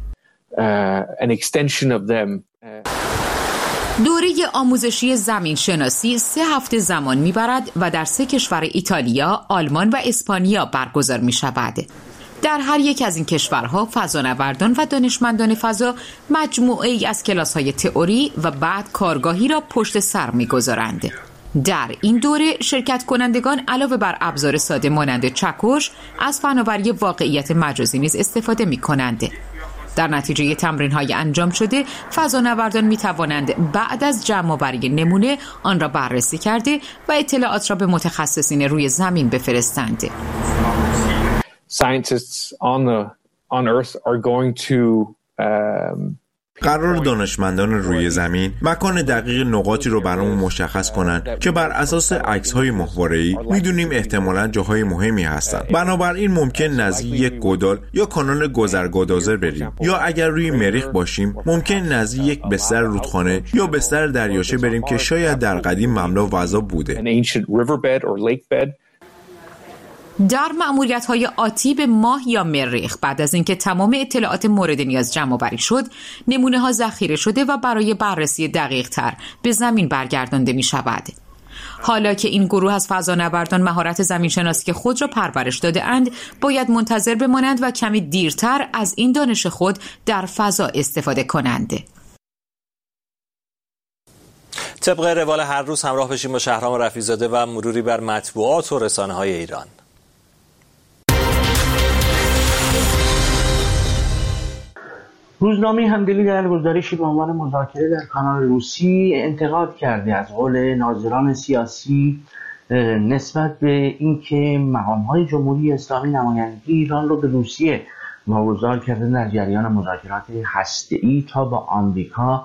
دوره آموزشی زمین شناسی 3 هفته زمان میبرد و در 3 کشور ایتالیا، آلمان و اسپانیا برگزار می شود. در هر یک از این کشورها فضانوردان و دانشمندان فضا مجموعه ای از کلاس‌های تئوری و بعد کارگاهی را پشت سر می‌گذارند. در این دوره شرکت کنندگان علاوه بر ابزار ساده مانند چکش از فناوری واقعیت مجازی نیز استفاده می‌کنند. در نتیجه تمرین‌های انجام شده، فضانوردان می‌توانند بعد از جمع‌آوری نمونه آن را بررسی کرده و اطلاعات را به متخصصین روی زمین بفرستند. Scientists on Earth are going to قرار دانشمندان روی زمین مکان دقیق نقاطی رو برامون مشخص کنن که بر اساس عکس‌های ماهواره‌ای می‌دونیم احتمالاً جاهای مهمی هستن. بنابراین ممکن نزدیک یک گودال یا کانال گذرگدازر بریم، یا اگر روی مریخ باشیم ممکن نزدیک یک بستر رودخانه یا بستر دریاچه بریم که شاید در قدیم مملو و عذاب بوده. در مأموریت‌های آتی به ماه یا مریخ بعد از اینکه تمام اطلاعات مورد نیاز جمع‌آوری شد، نمونه‌ها ذخیره شده و برای بررسی دقیق‌تر به زمین برگردانده می‌شود. حالا که این گروه از فضانوردان مهارت زمین‌شناسی خود را پرورش داده‌اند، باید منتظر بمانند و کمی دیرتر از این دانش خود در فضا استفاده کنند. طبق روال هر روز همراه بشیم با شهرام رفیع‌زاده و مروری بر مطبوعات و رسانه‌های ایران. روزنامه همدلی در گزارشی به عنوان مذاکره در کانال روسی انتقاد کرده از قول ناظران سیاسی نسبت به اینکه مقام‌های جمهوری اسلامی نمایندگی ایران رو به روسیه واگذار کرده در جریان مذاکرات هسته‌ای تا با آمریکا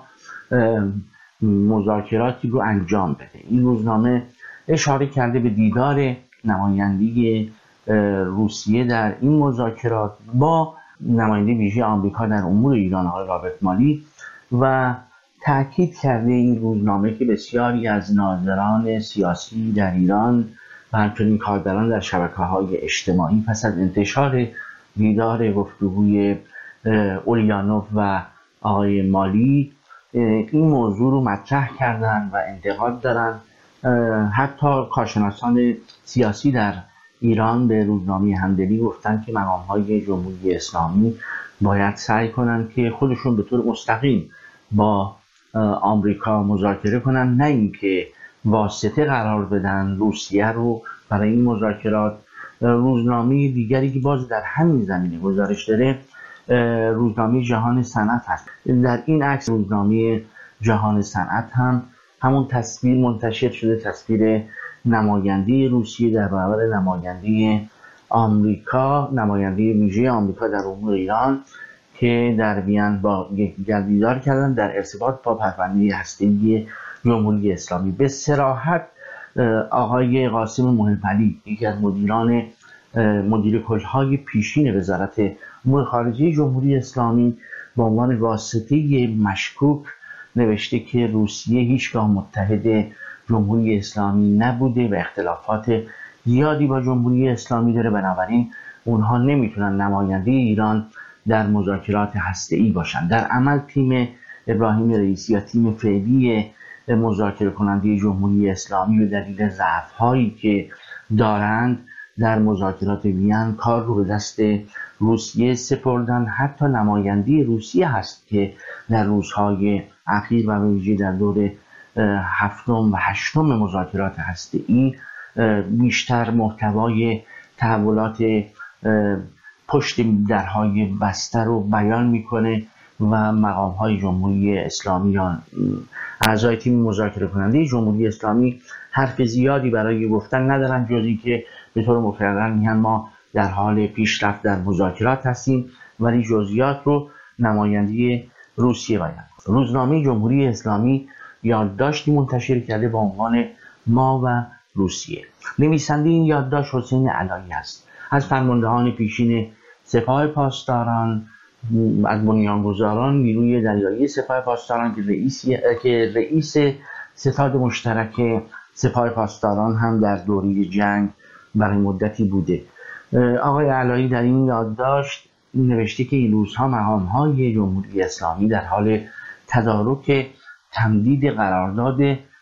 مذاکراتی رو انجام بده. این روزنامه اشاره کرده به دیدار نمایندگی روسیه در این مذاکرات با نماینده ویژه آمریکا در امور ایران آقای رابرت مالی و تأکید کرده این روزنامه که بسیاری از ناظران سیاسی در ایران و همچنین کاربران در شبکه‌های اجتماعی پس از انتشار دیدار گفتگوی اولیانوف و آقای مالی این موضوع رو مطرح کردن و انتقاد دارن. حتی کارشناسان سیاسی در ایران به روزنامه همدلی گفتن که مقام‌های جمهوری اسلامی باید سعی کنن که خودشون به طور مستقیم با آمریکا مذاکره کنن، نه اینکه واسطه قرار بدن روسیه رو برای این مذاکرات. روزنامه دیگری که باز در همین زمینه گزارش داره روزنامه جهان صنعت هست. در این عکس روزنامه جهان صنعت هم همون تصویر منتشر شده، تصویر نماینده روسیه در برابر نماینده آمریکا، نماینده ویژه آمریکا در امور ایران که در وین با یکدیگر دیدار کردن در ارتباط با پرونده هسته‌ای جمهوری اسلامی. به صراحت آقای قاسم محبلی، یکی از مدیر کلهای پیشین وزارت امور خارجه جمهوری اسلامی، به عنوان واسطه مشکوک نوشته که روسیه هیچگاه متحد جمهوری اسلامی نبوده و اختلافات زیادی با جمهوری اسلامی داره، بنابراین اونها نمیتونن نماینده ایران در مذاکرات هسته‌ای باشن. در عمل تیم ابراهیم رئیسی یا تیم فعلی مذاکره کننده جمهوری اسلامی به دلیل ضعف‌هایی که دارند در مذاکرات وین کار رو به دست روسیه سپردن. حتی نماینده روسیه هست که در روزهای اخیر و ویژه در دور هفتم و هشتم مذاکرات هسته‌ای بیشتر محتوای تحولات پشت درهای بسته رو بیان میکنه و مقام‌های جمهوری اسلامی یا اعضای تیم مذاکره کننده جمهوری اسلامی حرف زیادی برای گفتن ندارن، جز اینکه به طور مکرر میگن ما در حال پیشرفت در مذاکرات هستیم، ولی جزئیات رو نماینده روسیه بیان. روزنامه جمهوری اسلامی یادداشتی منتشر کرده با عنوان ما و روسیه. نویسنده این یادداشت حسین علایی است، از فرماندهان پیشین سپاه پاسداران، از بنیانگذاران نیروی دریایی سپاه پاسداران که رئیس ستاد مشترک سپاه پاسداران هم در دوره جنگ برای مدتی بوده. آقای علایی در این یادداشت نوشته که این روزها مقام‌های جمهوری اسلامی در حال تدارک تمدید قرارداد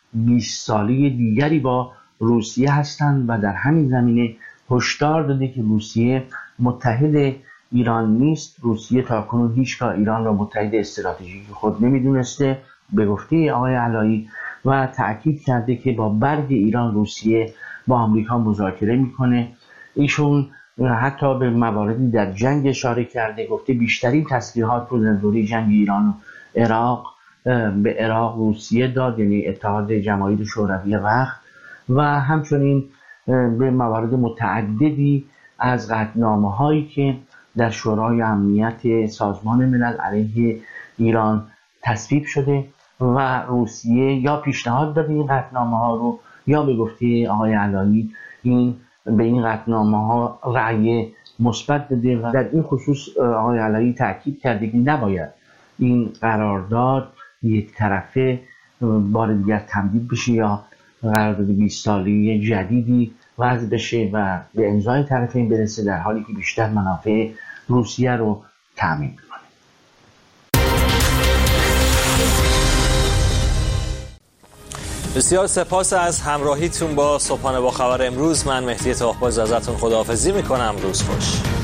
20 ساله دیگری با روسیه هستند و در همین زمینه هشدار داده که روسیه متحد ایران نیست. روسیه تاکنون هیچگاه ایران را متحد استراتژیک خود نمیدونسته به گفته آقای علایی و تأکید کرده که با برگ ایران روسیه با آمریکا مذاکره میکنه. ایشون حتی به مواردی در جنگ اشاره کرده، گفته بیشترین تسلیحات رو در دوره جنگ ایران و عراق به عراق روسیه داد، یعنی اتحاد جماهیر شوروی وقت، و همچنین به موارد متعددی از قطعنامه‌هایی که در شورای امنیت سازمان ملل علیه ایران تصویب شده و روسیه یا پیشنهاد داده این قطعنامه‌ها رو یا به گفته آقای علایی به این قطعنامه‌ها رأی مثبت داده. و در این خصوص آقای علایی تاکید کرده که نباید این قرارداد یک طرفه بار دیگر تمدید بشه یا قرارداد 20 ساله جدیدی وضع بشه و به امضای طرفین برسه، در حالی که بیشتر منافع روسیه رو تامین می‌کنه. بسیار سپاس از همراهیتون با صبحانه با خبر امروز. من مهدی طاهباز ازتون خداحافظی میکنم. روز خوش.